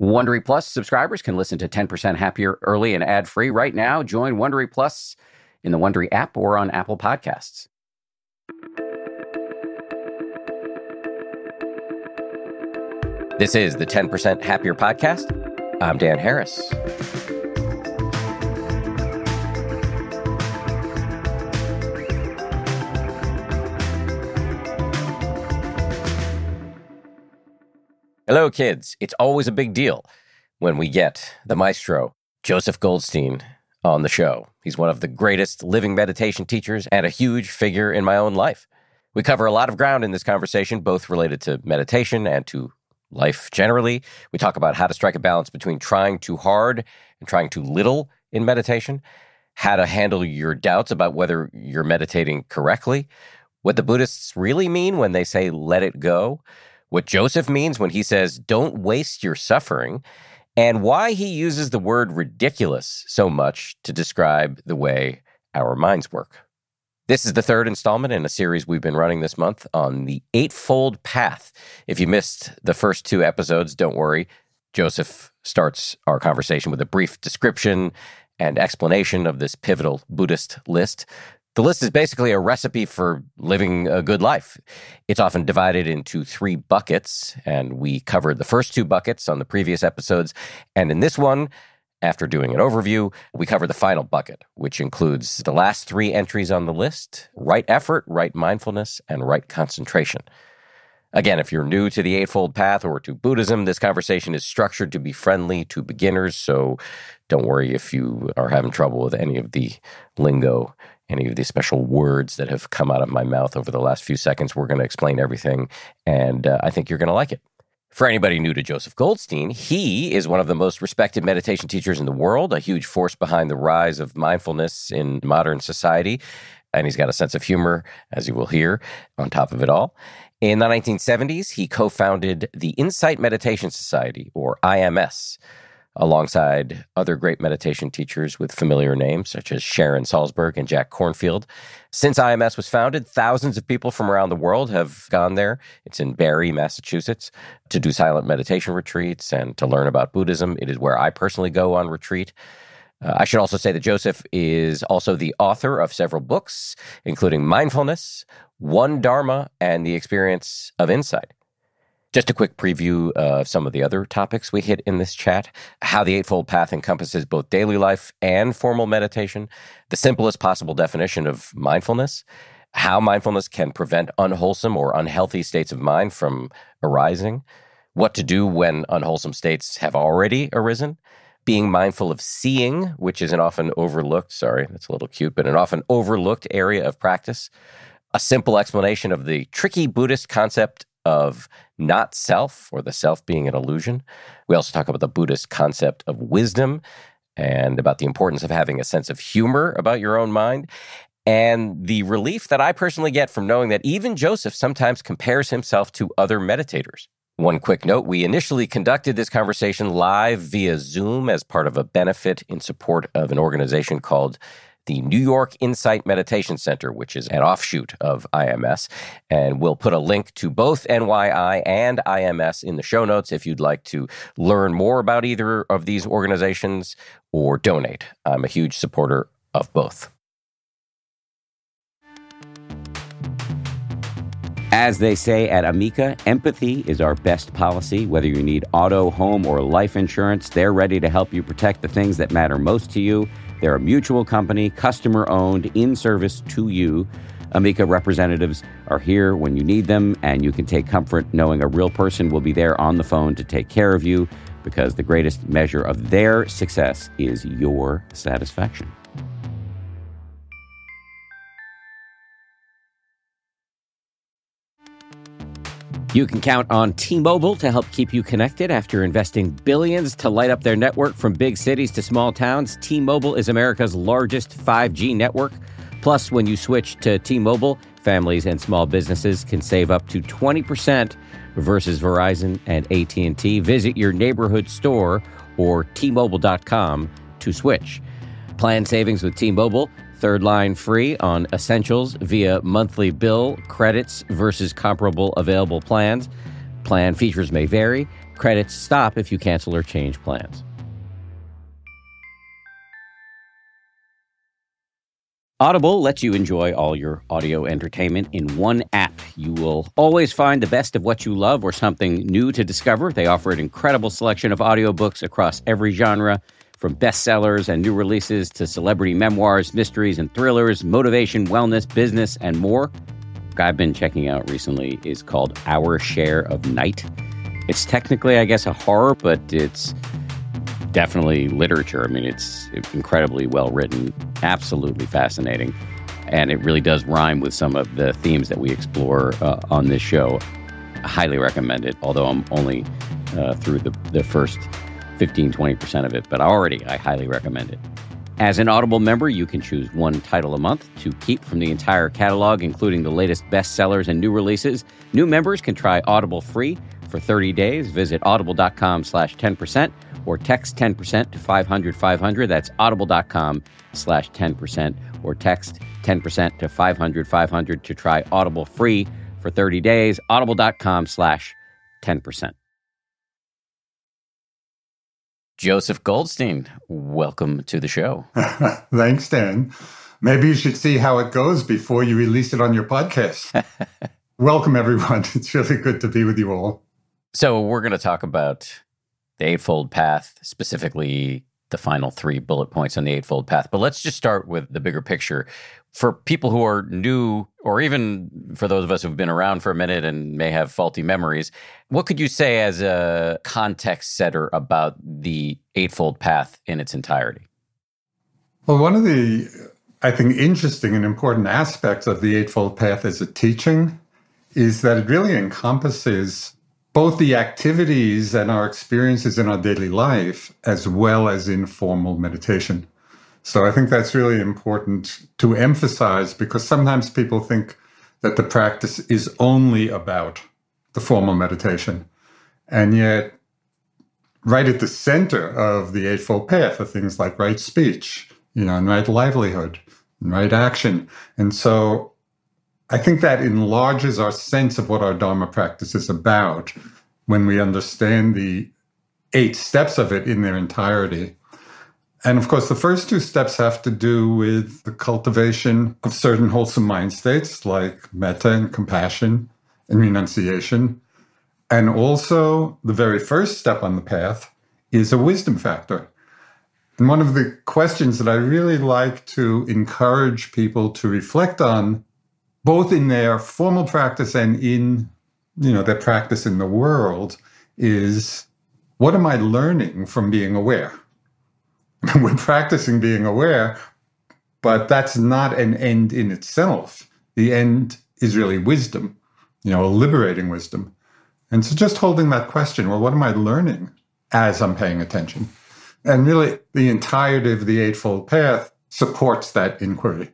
Wondery Plus subscribers can listen to 10% Happier early and ad-free right now. Join Wondery Plus in the Wondery app or on Apple Podcasts. This is the 10% Happier podcast. I'm Dan Harris. Hello, kids. It's always a big deal when we get the maestro, Joseph Goldstein, on the show. He's one of the greatest living meditation teachers and a huge figure in my own life. We cover a lot of ground in this conversation, both related to meditation and to life generally. We talk about how to strike a balance between trying too hard and trying too little in meditation, how to handle your doubts about whether you're meditating correctly, what the Buddhists really mean when they say, let it go, what Joseph means when he says, don't waste your suffering, and why he uses the word ridiculous so much to describe the way our minds work. This is the third installment in a series we've been running this month on the Eightfold Path. If you missed the first two episodes, don't worry. Joseph starts our conversation with a brief description and explanation of this pivotal Buddhist list. The list is basically a recipe for living a good life. It's often divided into three buckets, and we covered the first two buckets on the previous episodes. And in this one, after doing an overview, we cover the final bucket, which includes the last three entries on the list: right effort, right mindfulness, and right concentration. Again, if you're new to the Eightfold Path or to Buddhism, this conversation is structured to be friendly to beginners, so don't worry if you are having trouble with any of the lingo, any of the special words that have come out of my mouth over the last few seconds. We're going to explain everything, and I think you're going to like it. For anybody new to Joseph Goldstein, he is one of the most respected meditation teachers in the world, a huge force behind the rise of mindfulness in modern society, and he's got a sense of humor, as you will hear, on top of it all. In the 1970s, he co-founded the Insight Meditation Society, or IMS, alongside other great meditation teachers with familiar names such as Sharon Salzberg and Jack Kornfield. Since IMS was founded, thousands of people from around the world have gone there. It's in Barre, Massachusetts, to do silent meditation retreats and to learn about Buddhism. It is where I personally go on retreat. I should also say that Joseph is also the author of several books, including Mindfulness, One Dharma, and The Experience of Insight. Just a quick preview of some of the other topics we hit in this chat: how the Eightfold Path encompasses both daily life and formal meditation, the simplest possible definition of mindfulness, how mindfulness can prevent unwholesome or unhealthy states of mind from arising, what to do when unwholesome states have already arisen, being mindful of seeing, which is an often overlooked, that's a little cute, but an often overlooked area of practice, a simple explanation of the tricky Buddhist concept of not self, or the self being an illusion. We also talk about the Buddhist concept of wisdom and about the importance of having a sense of humor about your own mind, and the relief that I personally get from knowing that even Joseph sometimes compares himself to other meditators. One quick note: we initially conducted this conversation live via Zoom as part of a benefit in support of an organization called the New York Insight Meditation Center, which is an offshoot of IMS. And we'll put a link to both NYI and IMS in the show notes if you'd like to learn more about either of these organizations or donate. I'm a huge supporter of both. As they say at Amica, empathy is our best policy. Whether you need auto, home, or life insurance, they're ready to help you protect the things that matter most to you. They're a mutual company, customer-owned, in service to you. Amica representatives are here when you need them, and you can take comfort knowing a real person will be there on the phone to take care of you, because the greatest measure of their success is your satisfaction. You can count on T-Mobile to help keep you connected. After investing billions to light up their network from big cities to small towns, T-Mobile is America's largest 5G network. Plus, when you switch to T-Mobile, families and small businesses can save up to 20% versus Verizon and AT&T. Visit your neighborhood store or T-Mobile.com to switch. Plan savings with T-Mobile. Third line free on essentials via monthly bill, credits versus comparable available plans. Plan features may vary. Credits stop if you cancel or change plans. Audible lets you enjoy all your audio entertainment in one app. You will always find the best of what you love or something new to discover. They offer an incredible selection of audiobooks across every genre, from bestsellers and new releases to celebrity memoirs, mysteries and thrillers, motivation, wellness, business, and more. I've been checking out recently is called Our Share of Night. It's technically, I guess, a horror, but it's definitely literature. I mean, it's incredibly well written, absolutely fascinating, and it really does rhyme with some of the themes that we explore on this show. I highly recommend it, although I'm only through the first 15-20% of it, but I highly recommend it. As an Audible member, you can choose one title a month to keep from the entire catalog, including the latest bestsellers and new releases. New members can try Audible free for 30 days. Visit audible.com/10% or text 10% to 500-500. That's audible.com/10% or text 10% to 500-500 to try Audible free for 30 days. Audible.com/10%. Joseph Goldstein, welcome to the show. Thanks, Dan. Maybe you should see how it goes before you release it on your podcast. Welcome, everyone. It's really good to be with you all. So we're going to talk about the Eightfold Path, specifically the final 3 bullet points on the Eightfold Path. But let's just start with the bigger picture. For people who are new, or even for those of us who've been around for a minute and may have faulty memories, what could you say as a context setter about the Eightfold Path in its entirety? Well, one of the, I think, interesting and important aspects of the Eightfold Path as a teaching is that it really encompasses both the activities and our experiences in our daily life, as well as informal meditation. So I think that's really important to emphasize, because sometimes people think that the practice is only about the formal meditation. And yet, right at the center of the Eightfold Path are things like right speech, and right livelihood, and right action. And so I think that enlarges our sense of what our Dharma practice is about when we understand the 8 steps of it in their entirety. And of course, the first 2 steps have to do with the cultivation of certain wholesome mind states like metta and compassion and renunciation. And also, the very first step on the path is a wisdom factor. And one of the questions that I really like to encourage people to reflect on, both in their formal practice and in their practice in the world, is, what am I learning from being aware? We're practicing being aware, but that's not an end in itself. The end is really wisdom, a liberating wisdom. And so just holding that question, well, what am I learning as I'm paying attention? And really, the entirety of the Eightfold Path supports that inquiry.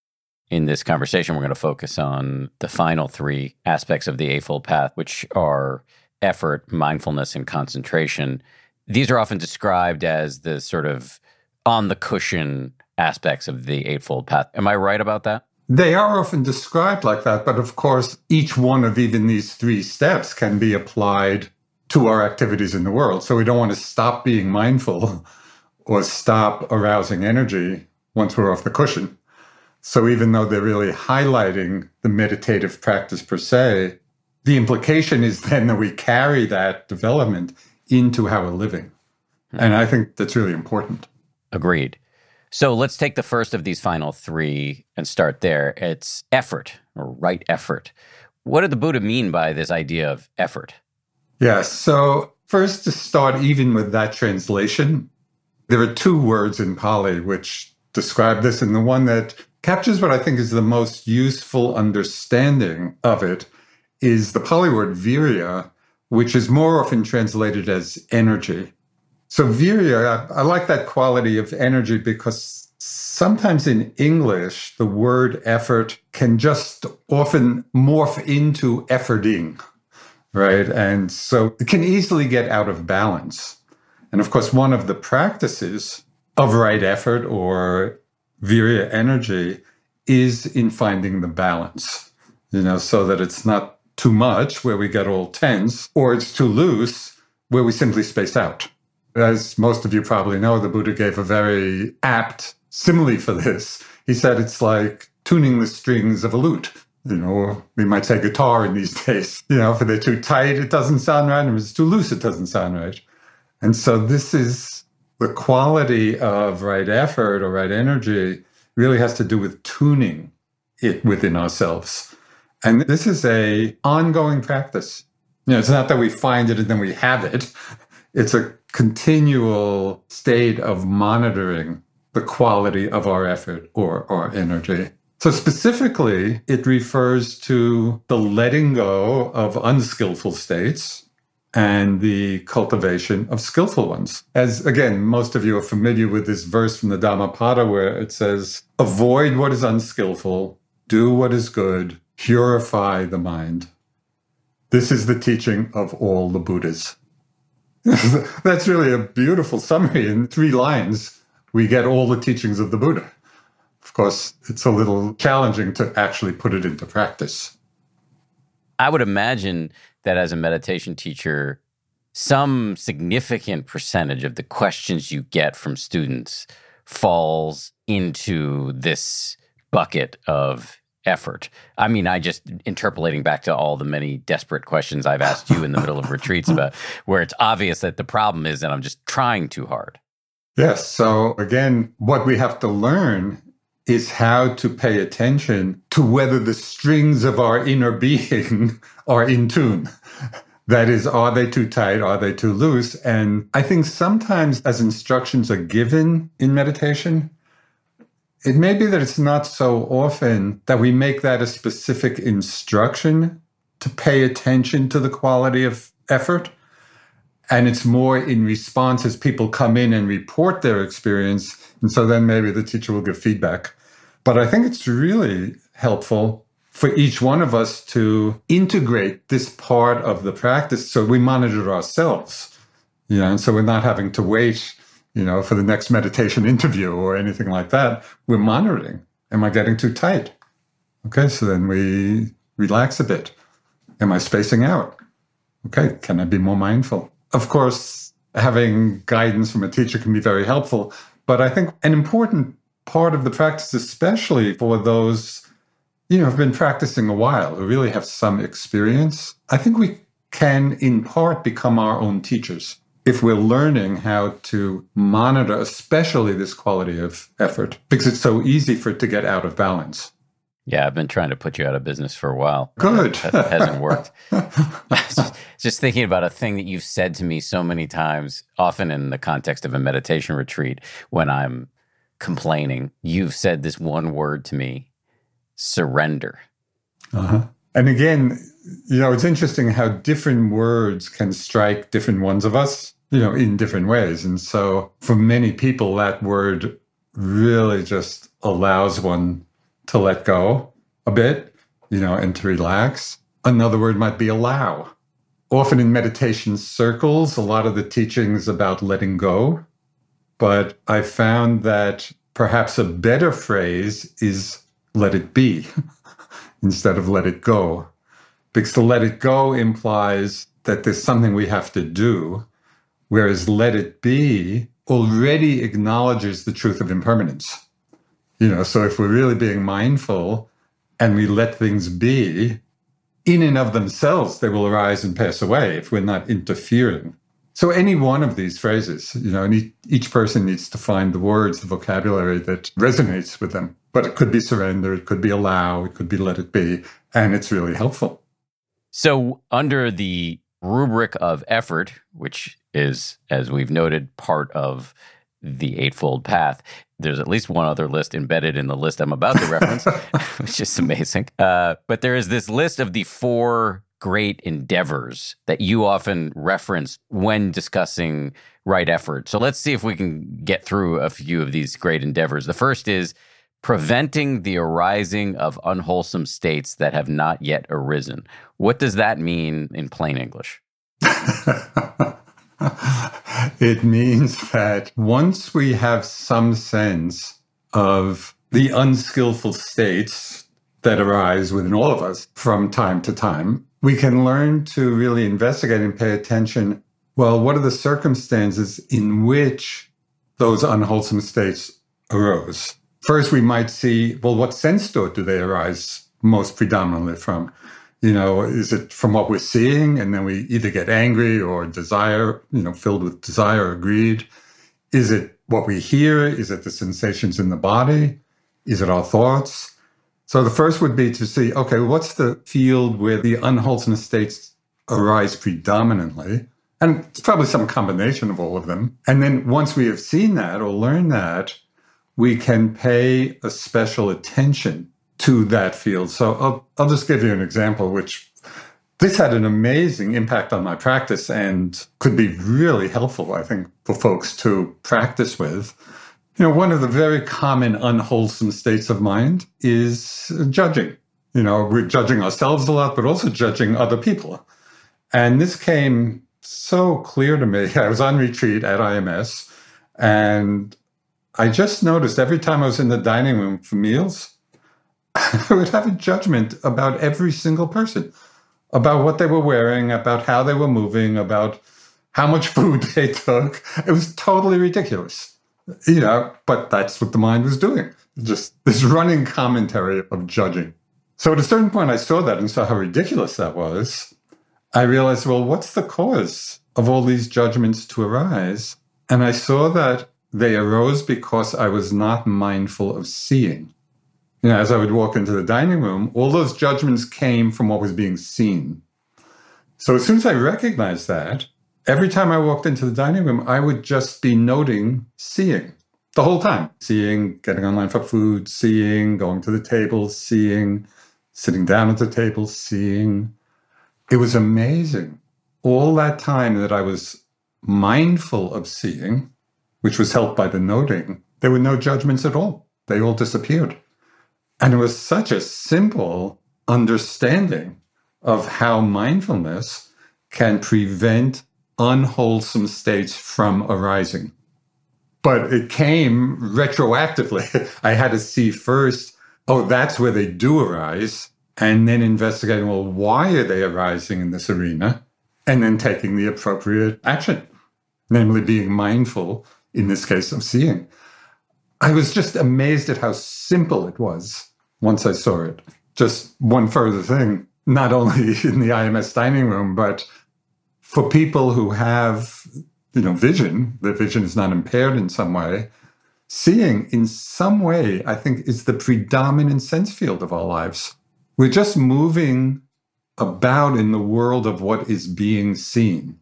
In this conversation, we're going to focus on the final 3 aspects of the Eightfold Path, which are effort, mindfulness, and concentration. These are often described as the sort of on-the-cushion aspects of the Eightfold Path. Am I right about that? They are often described like that, but of course, each one of even these 3 steps can be applied to our activities in the world. So we don't want to stop being mindful or stop arousing energy once we're off the cushion. So even though they're really highlighting the meditative practice per se, the implication is then that we carry that development into how we're living. And I think that's really important. Agreed. So let's take the first of these final 3 and start there. It's effort, or right effort. What did the Buddha mean by this idea of effort? Yes. So first, to start even with that translation, there are 2 words in Pali which describe this, and the one that captures what I think is the most useful understanding of it is the Pali word virya, which is more often translated as energy. So virya, I like that quality of energy because sometimes in English, the word effort can just often morph into efforting, right? And so it can easily get out of balance. And of course, one of the practices of right effort or virya energy is in finding the balance, so that it's not too much where we get all tense, or it's too loose where we simply space out. As most of you probably know, the Buddha gave a very apt simile for this. He said it's like tuning the strings of a lute. We might say guitar in these days. If they're too tight, it doesn't sound right. If it's too loose, it doesn't sound right. And so this is the quality of right effort or right energy really has to do with tuning it within ourselves. And this is a ongoing practice. It's not that we find it and then we have it. It's a continual state of monitoring the quality of our effort or our energy. So specifically, it refers to the letting go of unskillful states and the cultivation of skillful ones. As, again, most of you are familiar with this verse from the Dhammapada where it says, avoid what is unskillful, do what is good, purify the mind. This is the teaching of all the Buddhas. That's really a beautiful summary. In 3 lines, we get all the teachings of the Buddha. Of course, it's a little challenging to actually put it into practice. I would imagine that as a meditation teacher, some significant percentage of the questions you get from students falls into this bucket of effort. I mean, I just interpolating back to all the many desperate questions I've asked you in the middle of retreats about where it's obvious that the problem is that I'm just trying too hard. Yes. So again, what we have to learn is how to pay attention to whether the strings of our inner being are in tune. That is, are they too tight? Are they too loose? And I think sometimes as instructions are given in meditation, it may be that it's not so often that we make that a specific instruction to pay attention to the quality of effort. And it's more in response as people come in and report their experience. And so then maybe the teacher will give feedback. But I think it's really helpful for each one of us to integrate this part of the practice so we monitor ourselves, and so we're not having to wait, for the next meditation interview or anything like that. We're monitoring. Am I getting too tight? Okay, so then we relax a bit. Am I spacing out? Okay, can I be more mindful? Of course, having guidance from a teacher can be very helpful, but I think an important part of the practice, especially for those, who've been practicing a while, who really have some experience, I think we can, in part, become our own teachers if we're learning how to monitor, especially this quality of effort, because it's so easy for it to get out of balance. Yeah, I've been trying to put you out of business for a while. Good. That hasn't worked. Just thinking about a thing that you've said to me so many times, often in the context of a meditation retreat, when I'm complaining, you've said this one word to me, surrender. Uh-huh. And again, it's interesting how different words can strike different ones of us, in different ways. And so for many people, that word really just allows one to let go a bit, and to relax. Another word might be allow. Often in meditation circles, a lot of the teachings about letting go. But I found that perhaps a better phrase is let it be instead of let it go. Because to let it go implies that there's something we have to do, whereas let it be already acknowledges the truth of impermanence. So if we're really being mindful and we let things be, in and of themselves, they will arise and pass away if we're not interfering. So any one of these phrases, and each person needs to find the words, the vocabulary that resonates with them. But it could be surrender, it could be allow, it could be let it be, and it's really helpful. So under the rubric of effort, which is, as we've noted, part of the Eightfold Path, there's at least one other list embedded in the list I'm about to reference, which is amazing. But there is this list of the 4 great endeavors that you often reference when discussing right effort. So let's see if we can get through a few of these great endeavors. The first is preventing the arising of unwholesome states that have not yet arisen. What does that mean in plain English? It means that once we have some sense of the unskillful states that arise within all of us from time to time, we can learn to really investigate and pay attention. well, what are the circumstances in which those unwholesome states arose? First, we might see, well, what sense do they arise most predominantly from? Is it from what we're seeing? And then we either get angry or desire, filled with desire or greed. Is it what we hear? Is it the sensations in the body? Is it our thoughts? So the first would be to see, okay, what's the field where the unwholesome states arise predominantly? And it's probably some combination of all of them. And then once we have seen that or learned that, we can pay a special attention to that field. So I'll just give you an example, which this had an amazing impact on my practice and could be really helpful, I think, for folks to practice with. One of the very common unwholesome states of mind is judging. We're judging ourselves a lot, but also judging other people. And this came so clear to me. I was on retreat at IMS, and I just noticed every time I was in the dining room for meals, I would have a judgment about every single person, about what they were wearing, about how they were moving, about how much food they took. It was totally ridiculous, but that's what the mind was doing. Just this running commentary of judging. So at a certain point, I saw that and saw how ridiculous that was. I realized, well, what's the cause of all these judgments to arise? And I saw that they arose because I was not mindful of seeing. As I would walk into the dining room, all those judgments came from what was being seen. So as soon as I recognized that, every time I walked into the dining room, I would just be noting seeing the whole time. Seeing, getting online for food, seeing, going to the table, seeing, sitting down at the table, seeing. It was amazing. All that time that I was mindful of seeing, which was helped by the noting, there were no judgments at all. They all disappeared. And it was such a simple understanding of how mindfulness can prevent unwholesome states from arising. But it came retroactively. I had to see first, that's where they do arise, and then investigating, well, why are they arising in this arena? And then taking the appropriate action, namely being mindful, in this case, of seeing. I was just amazed at how simple it was once I saw it. Just one further thing, not only in the IMS dining room, but for people who have, vision, their vision is not impaired in some way, seeing in some way, I think, is the predominant sense field of our lives. We're just moving about in the world of what is being seen.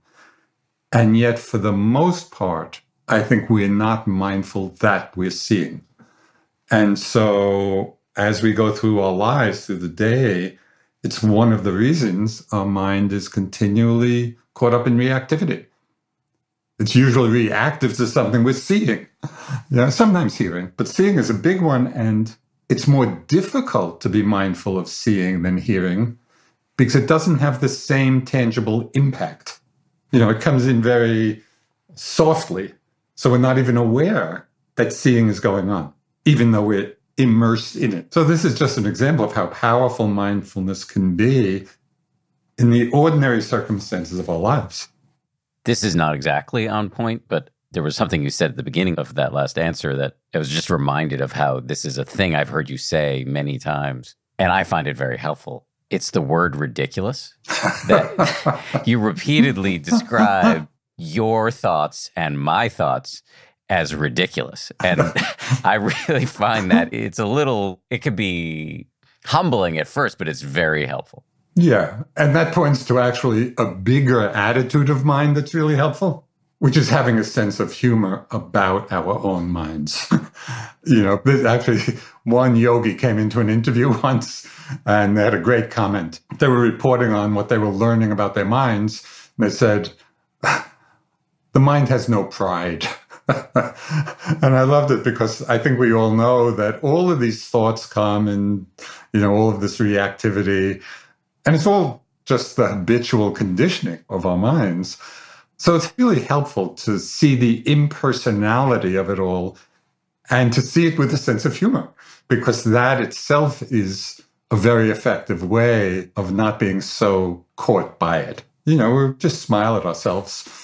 And yet, for the most part, I think we're not mindful that we're seeing. And so as we go through our lives, through the day, it's one of the reasons our mind is continually caught up in reactivity. It's usually reactive to something we're seeing. Sometimes hearing, but seeing is a big one. And it's more difficult to be mindful of seeing than hearing because it doesn't have the same tangible impact. It comes in very softly. So we're not even aware that seeing is going on, even though we're immersed in it. So this is just an example of how powerful mindfulness can be in the ordinary circumstances of our lives. This is not exactly on point, but there was something you said at the beginning of that last answer that I was just reminded of how this is a thing I've heard you say many times, and I find it very helpful. It's the word ridiculous that you repeatedly describe your thoughts and my thoughts as ridiculous. And I really find that it could be humbling at first, but it's very helpful. Yeah. And that points to actually a bigger attitude of mind that's really helpful, which is having a sense of humor about our own minds. Actually, one yogi came into an interview once and they had a great comment. They were reporting on what they were learning about their minds. And they said, the mind has no pride. And I loved it because I think we all know that all of these thoughts come and, all of this reactivity, and it's all just the habitual conditioning of our minds. So it's really helpful to see the impersonality of it all and to see it with a sense of humor, because that itself is a very effective way of not being so caught by it. We just smile at ourselves.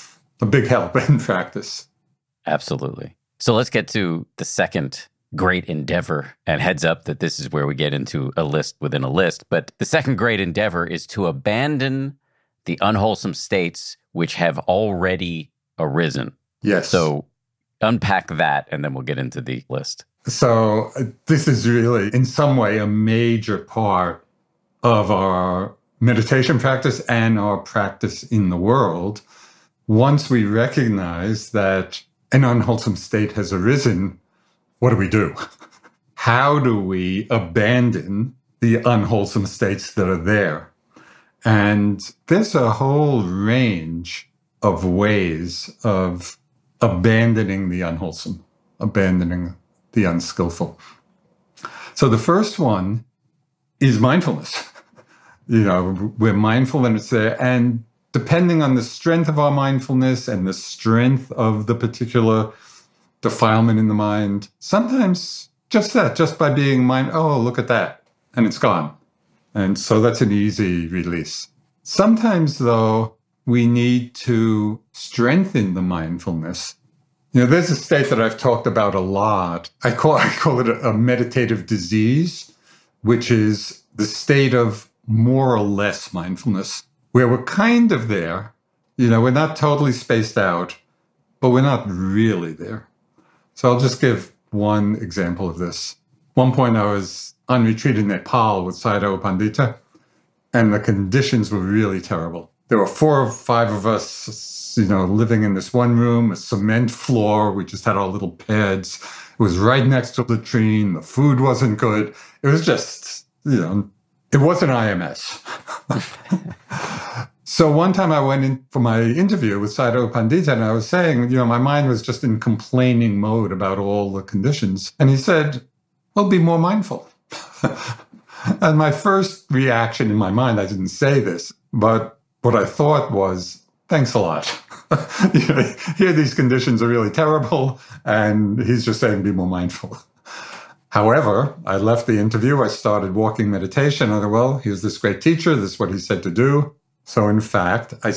a big help in practice. Absolutely. So let's get to the second great endeavor. And heads up that this is where we get into a list within a list. But the second great endeavor is to abandon the unwholesome states which have already arisen. Yes. So unpack that, and then we'll get into the list. So this is really, in some way, a major part of our meditation practice and our practice in the world. Once we recognize that an unwholesome state has arisen, what do we do? How do we abandon the unwholesome states that are there? And there's a whole range of ways of abandoning the unwholesome, abandoning the unskillful. So the first one is mindfulness. We're mindful when it's there. And depending on the strength of our mindfulness and the strength of the particular defilement in the mind, sometimes just by being oh, look at that, and it's gone. And so that's an easy release. Sometimes, though, we need to strengthen the mindfulness. There's a state that I've talked about a lot. I call it a meditative disease, which is the state of more or less mindfulness, where we're kind of there. We're not totally spaced out, but we're not really there. So I'll just give one example of this. One point I was on retreat in Nepal with Sayadaw U Pandita, and the conditions were really terrible. There were 4 or 5 of us, living in this one room, a cement floor. We just had our little pads. It was right next to the latrine. The food wasn't good. It was just, it wasn't IMS. So one time I went in for my interview with Sayadaw U Pandita, and I was saying, my mind was just in complaining mode about all the conditions. And he said, well, be more mindful. And my first reaction in my mind, I didn't say this, but what I thought was, thanks a lot. Here these conditions are really terrible, and he's just saying, be more mindful. However, I left the interview, I started walking meditation. I thought, well, here's this great teacher, this is what he said to do. So in fact, I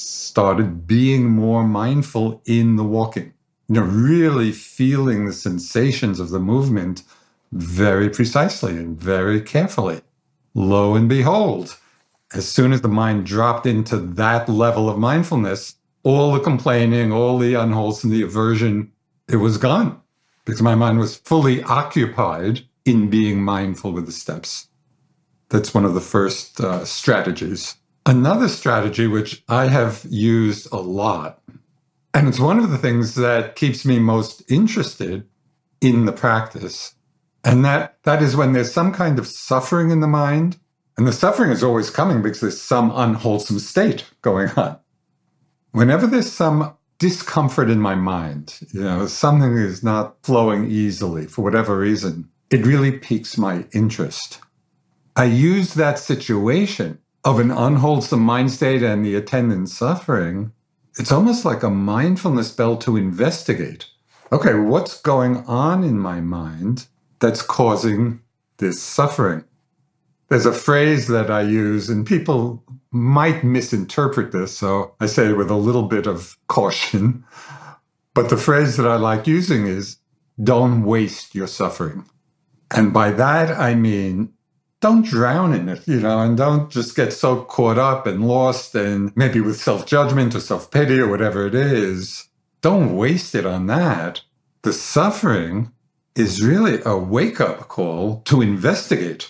started being more mindful in the walking, really feeling the sensations of the movement very precisely and very carefully. Lo and behold, as soon as the mind dropped into that level of mindfulness, all the complaining, all the unwholesome, the aversion, it was gone, because my mind was fully occupied in being mindful with the steps. That's one of the first strategies. Another strategy, which I have used a lot, and it's one of the things that keeps me most interested in the practice, and that is when there's some kind of suffering in the mind, and the suffering is always coming because there's some unwholesome state going on. Whenever there's some discomfort in my mind, something is not flowing easily for whatever reason, it really piques my interest. I use that situation of an unwholesome mind state and the attendant suffering. It's almost like a mindfulness bell to investigate. Okay, what's going on in my mind that's causing this suffering? There's a phrase that I use, and people might misinterpret this, so I say it with a little bit of caution. But the phrase that I like using is, don't waste your suffering. And by that, I mean, don't drown in it, and don't just get so caught up and lost and maybe with self-judgment or self-pity or whatever it is. Don't waste it on that. The suffering is really a wake-up call to investigate.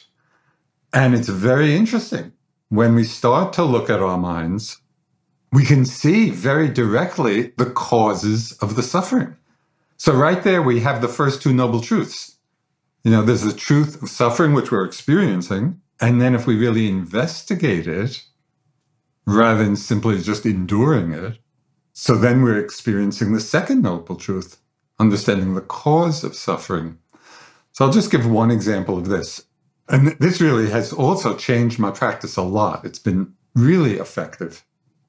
And it's very interesting. When we start to look at our minds, we can see very directly the causes of the suffering. So right there, we have the first 2 noble truths. There's the truth of suffering, which we're experiencing. And then if we really investigate it, rather than simply just enduring it, so then we're experiencing the second noble truth, understanding the cause of suffering. So I'll just give one example of this. And this really has also changed my practice a lot. It's been really effective.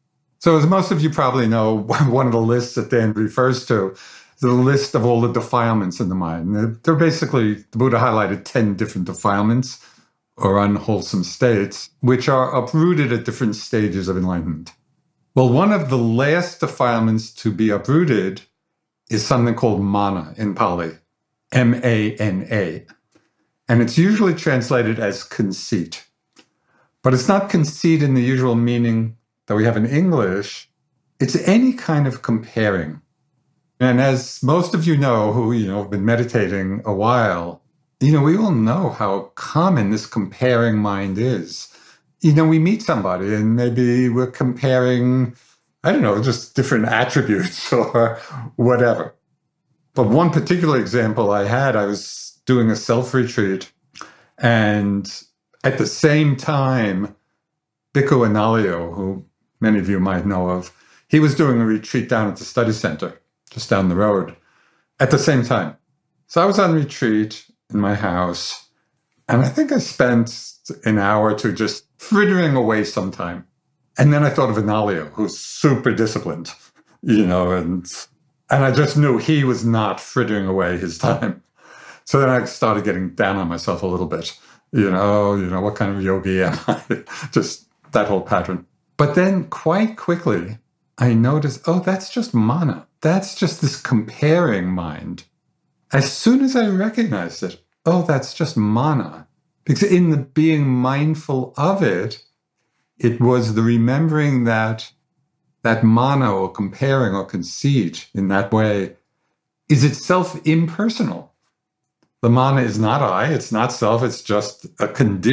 So as most of you probably know, one of the lists that Dan refers to, the list of all the defilements in the mind. They're basically, the Buddha highlighted 10 different defilements or unwholesome states, which are uprooted at different stages of enlightenment. Well, one of the last defilements to be uprooted is something called mana in Pali, M-A-N-A. And it's usually translated as conceit. But it's not conceit in the usual meaning that we have in English. It's any kind of comparing. And as most of you know, who, have been meditating a while, we all know how common this comparing mind is. We meet somebody and maybe we're comparing, just different attributes or whatever. But one particular example I was doing a self-retreat, and at the same time, Bhikkhu Analayo, who many of you might know of, he was doing a retreat down at the study center, just down the road, at the same time. So I was on retreat in my house, and I think I spent an hour or two just frittering away some time. And then I thought of Analayo, who's super disciplined, and I just knew he was not frittering away his time. So then I started getting down on myself a little bit. What kind of yogi am I? Just that whole pattern. But then quite quickly, I noticed, that's just mana. That's just this comparing mind. As soon as I recognized it, that's just mana. Because in the being mindful of it, it was the remembering that mana or comparing or conceit in that way is itself impersonal. The mana is not I, it's not self, it's just a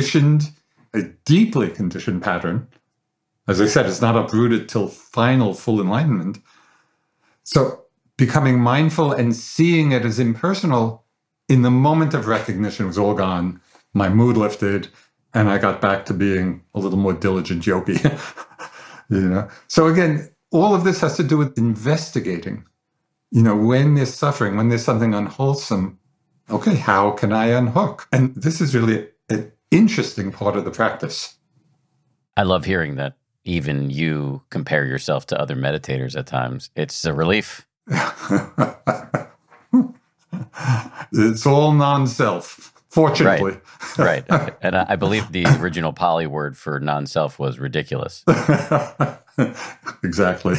deeply conditioned pattern. As I said, it's not uprooted till final full enlightenment. So becoming mindful and seeing it as impersonal, in the moment of recognition, it was all gone. My mood lifted, and I got back to being a little more diligent yogi. So again, all of this has to do with investigating. When there's suffering, when there's something unwholesome, okay, how can I unhook? And this is really an interesting part of the practice. I love hearing that even you compare yourself to other meditators at times. It's a relief. It's all non-self, fortunately. Right. And I believe the original Pali word for non-self was ridiculous. Exactly.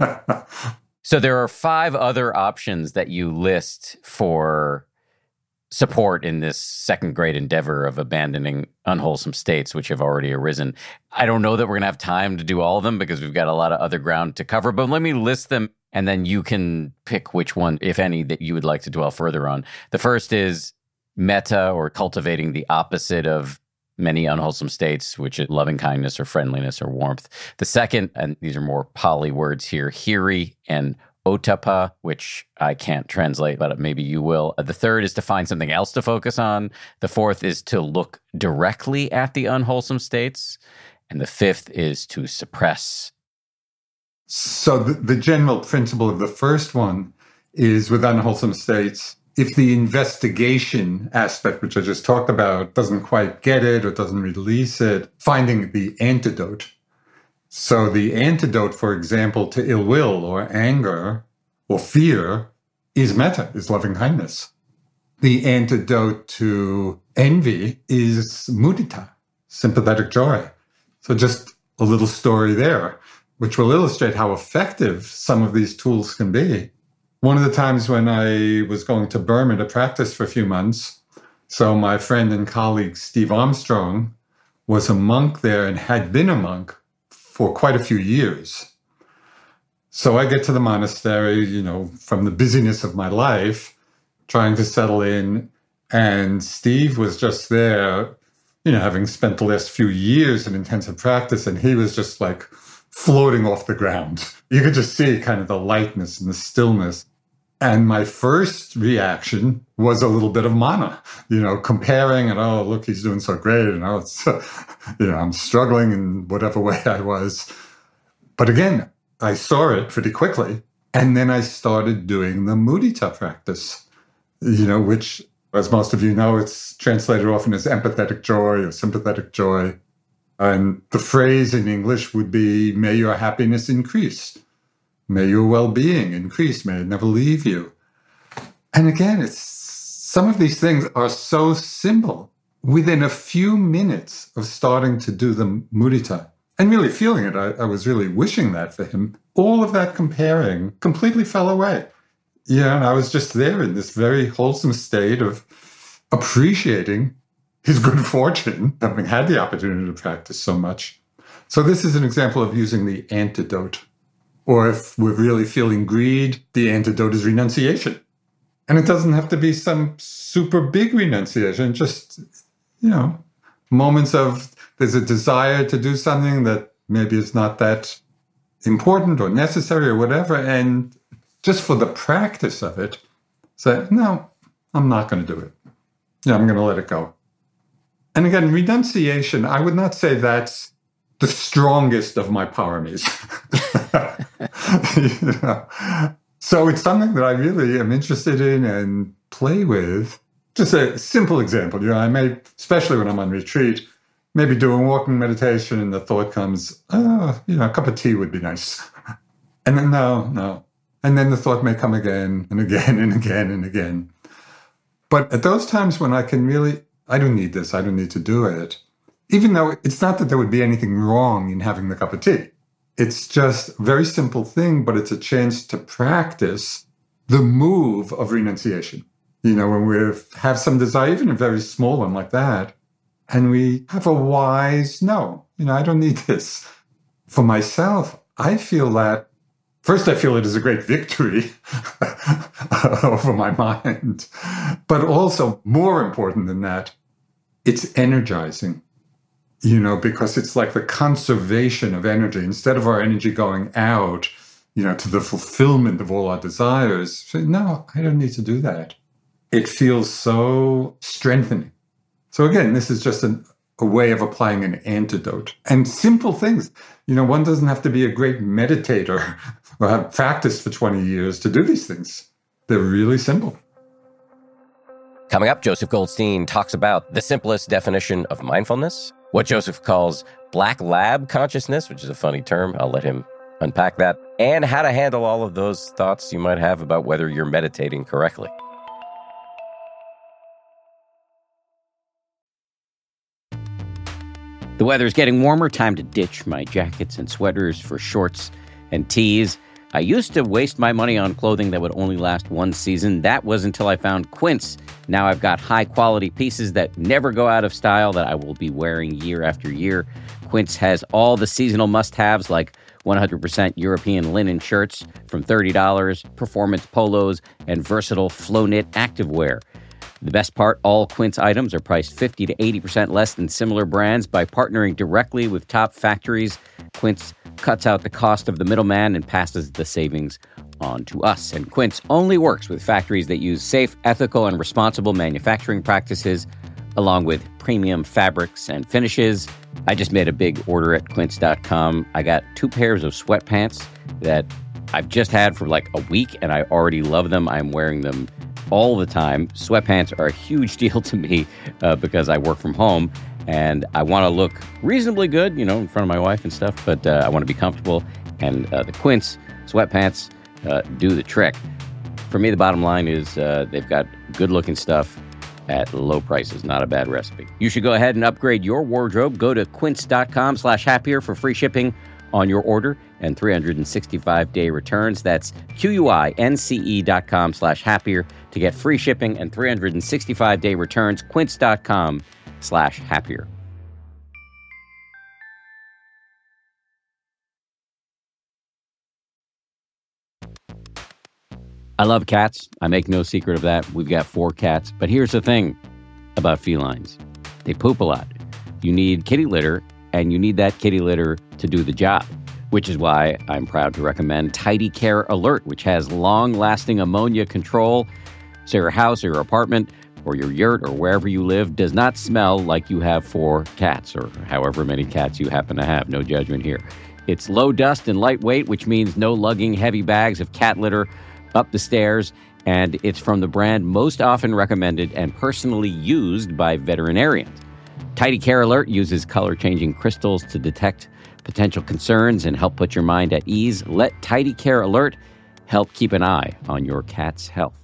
So there are 5 other options that you list for support in this second great endeavor of abandoning unwholesome states, which have already arisen. I don't know that we're going to have time to do all of them because we've got a lot of other ground to cover, but let me list them and then you can pick which one, if any, that you would like to dwell further on. The first is metta, or cultivating the opposite of many unwholesome states, which is loving kindness or friendliness or warmth. The second, and these are more Pali words here, hiri and otapa, which I can't translate, but maybe you will. The third is to find something else to focus on. The fourth is to look directly at the unwholesome states. And the fifth is to suppress. So the general principle of the first one is with unwholesome states, if the investigation aspect, which I just talked about, doesn't quite get it or doesn't release it, finding the antidote. So the antidote, for example, to ill will or anger or fear is metta, is loving kindness. The antidote to envy is mudita, sympathetic joy. So just a little story there, which will illustrate how effective some of these tools can be. One of the times when I was going to Burma to practice for a few months, so my friend and colleague Steve Armstrong was a monk there and had been a monk for quite a few years. So I get to the monastery, from the busyness of my life, trying to settle in, and Steve was just there, having spent the last few years in intensive practice, and he was just like floating off the ground. You could just see kind of the lightness and the stillness. And my first reaction was a little bit of mana, comparing and, oh, look, he's doing so great. And, it's, I'm struggling in whatever way I was. But again, I saw it pretty quickly. And then I started doing the mudita practice, which, as most of you know, it's translated often as empathetic joy or sympathetic joy. And the phrase in English would be, may your happiness increase. May your well-being increase. May it never leave you. And again, some of these things are so simple. Within a few minutes of starting to do the mudita, and really feeling it. I was really wishing that for him. All of that comparing completely fell away. Yeah, and I was just there in this very wholesome state of appreciating his good fortune, having had the opportunity to practice so much. So this is an example of using the antidote. Or if we're really feeling greed, the antidote is renunciation. And it doesn't have to be some super big renunciation, just, moments of there's a desire to do something that maybe is not that important or necessary or whatever. And just for the practice of it, say, no, I'm not going to do it. I'm going to let it go. And again, renunciation, I would not say that's the strongest of my paramis. So it's something that I really am interested in and play with. Just a simple example, I may, especially when I'm on retreat, maybe doing walking meditation and the thought comes, a cup of tea would be nice. And then no. And then the thought may come again and again and again and again. But at those times when I can really, I don't need this, I don't need to do it, even though it's not that there would be anything wrong in having the cup of tea. It's just a very simple thing, but it's a chance to practice the move of renunciation. When we have some desire, even a very small one like that, and we have a wise no, I don't need this. For myself, I feel that, first, I feel it is a great victory over my mind. But also, more important than that, it's energizing. Because it's like the conservation of energy. Instead of our energy going out, to the fulfillment of all our desires, say, no, I don't need to do that. It feels so strengthening. So again, this is just a way of applying an antidote. And simple things. One doesn't have to be a great meditator or have practiced for 20 years to do these things. They're really simple. Coming up, Joseph Goldstein talks about the simplest definition of mindfulness, what Joseph calls black lab consciousness, which is a funny term. I'll let him unpack that, and how to handle all of those thoughts you might have about whether you're meditating correctly. The weather's getting warmer. Time to ditch my jackets and sweaters for shorts and tees. I used to waste my money on clothing that would only last one season. That was until I found Quince. Now I've got high-quality pieces that never go out of style that I will be wearing year after year. Quince has all the seasonal must-haves like 100% European linen shirts from $30, performance polos, and versatile flow-knit activewear. The best part, all Quince items are priced 50 to 80% less than similar brands. By partnering directly with top factories, Quince cuts out the cost of the middleman and passes the savings on to us. And Quince only works with factories that use safe, ethical, and responsible manufacturing practices, along with premium fabrics and finishes. I just made a big order at quince.com. I got 2 pairs of sweatpants that I've just had for like a week, and I already love them. I'm wearing them all the time. Sweatpants are a huge deal to me because I work from home and I want to look reasonably good, in front of my wife and stuff, but I want to be comfortable. And the Quince sweatpants do the trick. For me, the bottom line is they've got good looking stuff at low prices. Not a bad recipe. You should go ahead and upgrade your wardrobe. Go to quince.com/happier for free shipping on your order and 365-day returns. That's QUINCE.com/happier to get free shipping and 365-day returns. Quince.com/happier. I love cats. I make no secret of that. We've got 4 cats. But here's the thing about felines. They poop a lot. You need kitty litter, and you need that kitty litter to do the job, which is why I'm proud to recommend Tidy Care Alert, which has long-lasting ammonia control, so your house or your apartment or your yurt or wherever you live does not smell like you have 4 cats or however many cats you happen to have. No judgment here. It's low dust and lightweight, which means no lugging heavy bags of cat litter up the stairs, and it's from the brand most often recommended and personally used by veterinarians. Tidy Care Alert uses color-changing crystals to detect potential concerns and help put your mind at ease. Let Tidy Care Alert help keep an eye on your cat's health.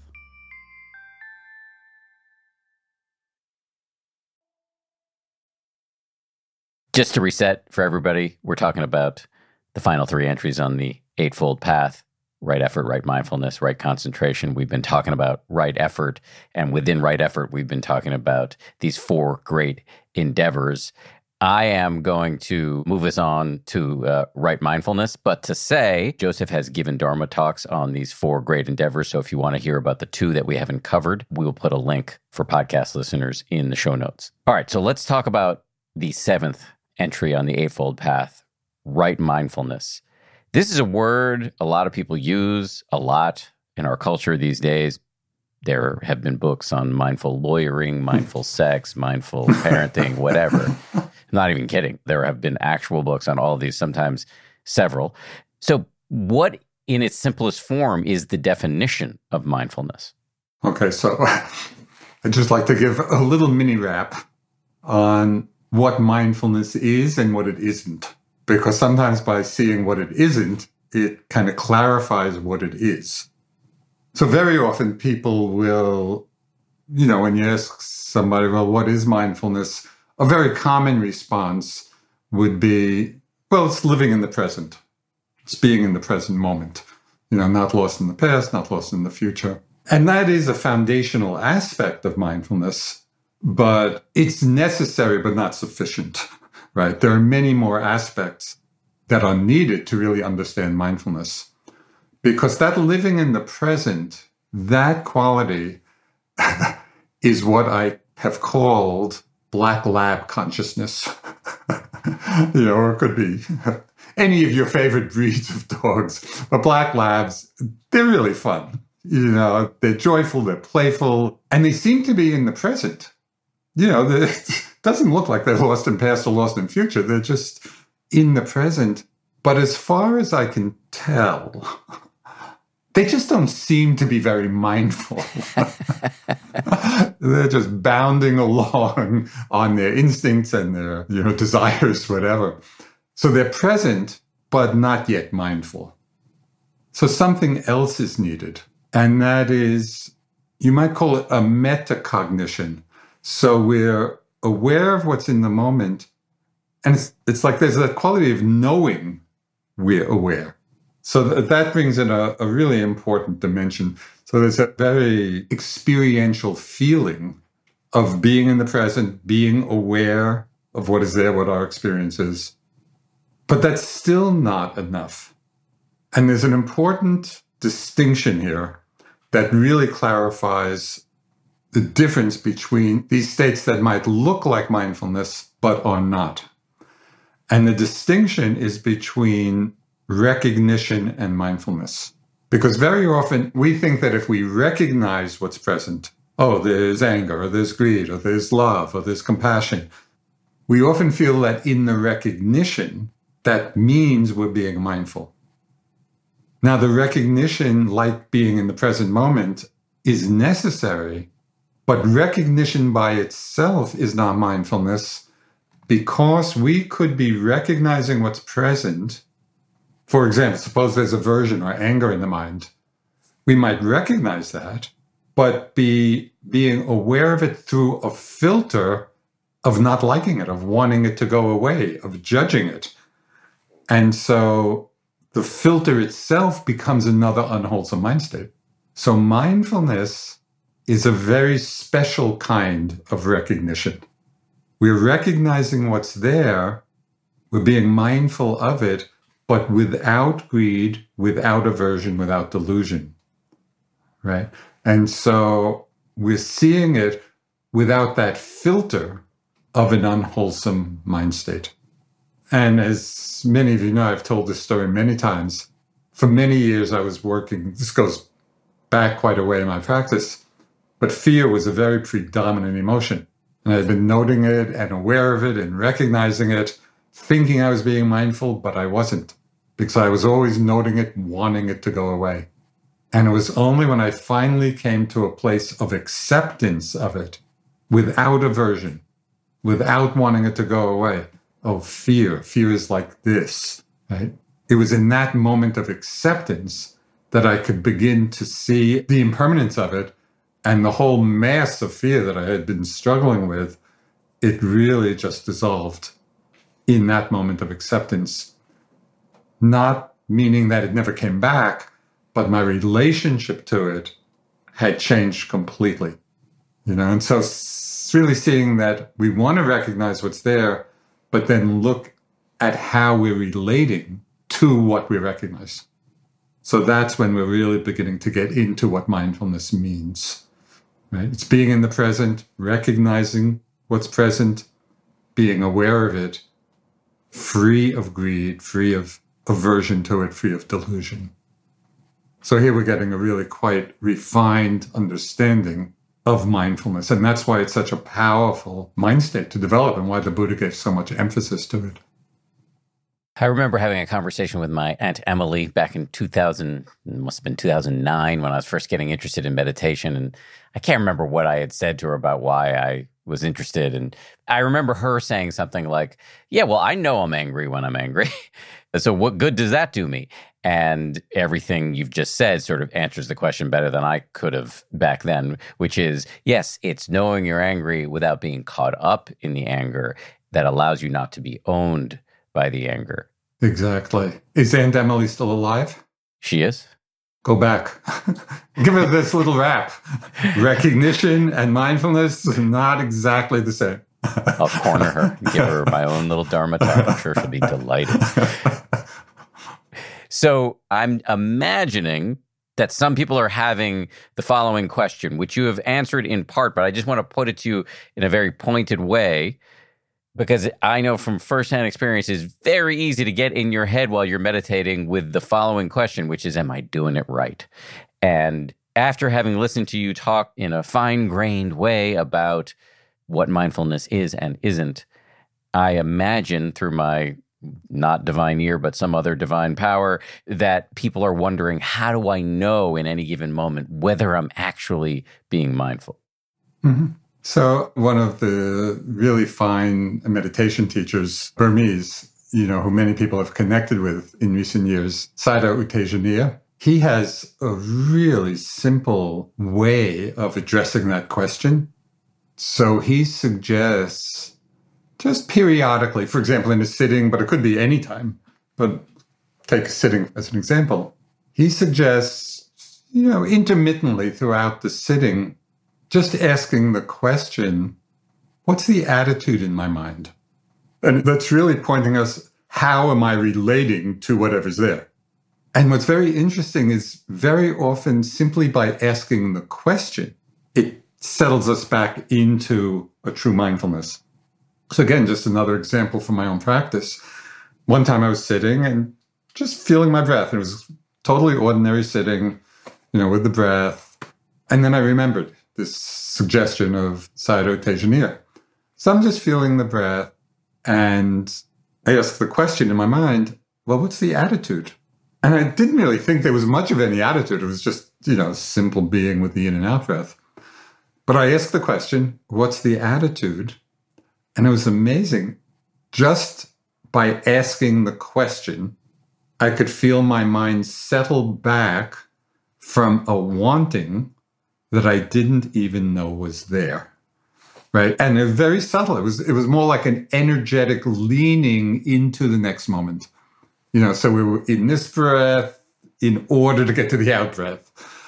Just to reset for everybody, we're talking about the final 3 entries on the Eightfold Path: right effort, right mindfulness, right concentration. We've been talking about right effort. And within right effort, we've been talking about these 4 great endeavors. I am going to move us on to right mindfulness, but to say Joseph has given Dharma talks on these 4 great endeavors. So if you want to hear about the 2 that we haven't covered, we will put a link for podcast listeners in the show notes. All right, so let's talk about the 7th entry on the Eightfold Path: right mindfulness. This is a word a lot of people use a lot in our culture these days. There have been books on mindful lawyering, mindful sex, mindful parenting, whatever. I'm not even kidding. There have been actual books on all of these, sometimes several. So what, in its simplest form, is the definition of mindfulness? Okay, so I'd just like to give a little mini wrap on what mindfulness is and what it isn't. Because sometimes by seeing what it isn't, it kind of clarifies what it is. So very often people will, when you ask somebody, well, what is mindfulness? A very common response would be, well, it's living in the present. It's being in the present moment. Not lost in the past, not lost in the future. And that is a foundational aspect of mindfulness, but it's necessary but not sufficient. Right? There are many more aspects that are needed to really understand mindfulness. Because that living in the present, that quality is what I have called black lab consciousness. Or it could be any of your favorite breeds of dogs. But black labs, they're really fun. They're joyful, they're playful, and they seem to be in the present. It doesn't look like they're lost in past or lost in future. They're just in the present. But as far as I can tell, they just don't seem to be very mindful. They're just bounding along on their instincts and their desires, whatever. So they're present, but not yet mindful. So something else is needed. And that is, you might call it a metacognition. So we're aware of what's in the moment. And it's like there's that quality of knowing we're aware. So that brings in a really important dimension. So there's a very experiential feeling of being in the present, being aware of what is there, what our experience is. But that's still not enough. And there's an important distinction here that really clarifies the difference between these states that might look like mindfulness but are not. And the distinction is between recognition and mindfulness. Because very often we think that if we recognize what's present, there's anger, or there's greed, or there's love, or there's compassion, we often feel that in the recognition, that means we're being mindful. Now, the recognition, like being in the present moment, is necessary, but recognition by itself is not mindfulness, because we could be recognizing what's present. For example, suppose there's aversion or anger in the mind. We might recognize that, but be being aware of it through a filter of not liking it, of wanting it to go away, of judging it. And so the filter itself becomes another unwholesome mind state. So mindfulness is a very special kind of recognition. We're recognizing what's there, we're being mindful of it, but without greed, without aversion, without delusion, right? And so we're seeing it without that filter of an unwholesome mind state. And as many of you know, I've told this story many times. For many years, I was working, this goes back quite a way in my practice, but fear was a very predominant emotion. And I'd been noting it and aware of it and recognizing it, thinking I was being mindful, but I wasn't, because I was always noting it, wanting it to go away. And it was only when I finally came to a place of acceptance of it, without aversion, without wanting it to go away. Oh, fear is like this, right? It was in that moment of acceptance that I could begin to see the impermanence of it, and the whole mass of fear that I had been struggling with, it really just dissolved in that moment of acceptance, not meaning that it never came back, but my relationship to it had changed completely. And so it's really seeing that we want to recognize what's there, but then look at how we're relating to what we recognize. So that's when we're really beginning to get into what mindfulness means, right? It's being in the present, recognizing what's present, being aware of it, free of greed, free of aversion to it, free of delusion. So here we're getting a really quite refined understanding of mindfulness. And that's why it's such a powerful mind state to develop and why the Buddha gave so much emphasis to it. I remember having a conversation with my Aunt Emily back in 2000, it must have been 2009, when I was first getting interested in meditation. And I can't remember what I had said to her about why I was interested. And I remember her saying something like, yeah, well, I know I'm angry when I'm angry. So what good does that do me? And everything you've just said sort of answers the question better than I could have back then, which is, yes, it's knowing you're angry without being caught up in the anger that allows you not to be owned by the anger. Exactly. Is Aunt Emily still alive? She is. Go back. Give her this little rap. Recognition and mindfulness are not exactly the same. I'll corner her, give her my own little Dharma talk. I'm sure she'll be delighted. So I'm imagining that some people are having the following question, which you have answered in part, but I just want to put it to you in a very pointed way, because I know from firsthand experience it's very easy to get in your head while you're meditating with the following question, which is, am I doing it right? And after having listened to you talk in a fine-grained way about what mindfulness is and isn't, I imagine through my not divine ear, but some other divine power, that people are wondering, how do I know in any given moment whether I'm actually being mindful? Mm-hmm. So one of the really fine meditation teachers, Burmese, who many people have connected with in recent years, Sayadaw U Tejaniya, he has a really simple way of addressing that question. So he suggests just periodically, for example, in a sitting, but it could be any time, but take a sitting as an example. He suggests, intermittently throughout the sitting, just asking the question, what's the attitude in my mind? And that's really pointing us, how am I relating to whatever's there? And what's very interesting is very often simply by asking the question, it settles us back into a true mindfulness. So again, just another example from my own practice. One time I was sitting and just feeling my breath. It was totally ordinary sitting, with the breath. And then I remembered this suggestion of Sayadaw Tejaniya. So I'm just feeling the breath, and I asked the question in my mind, well, what's the attitude? And I didn't really think there was much of any attitude. It was just, simple being with the in and out breath. But I asked the question, what's the attitude? And it was amazing. Just by asking the question, I could feel my mind settle back from a wanting that I didn't even know was there, right? And it was very subtle. It was more like an energetic leaning into the next moment. So we were in this breath in order to get to the out breath.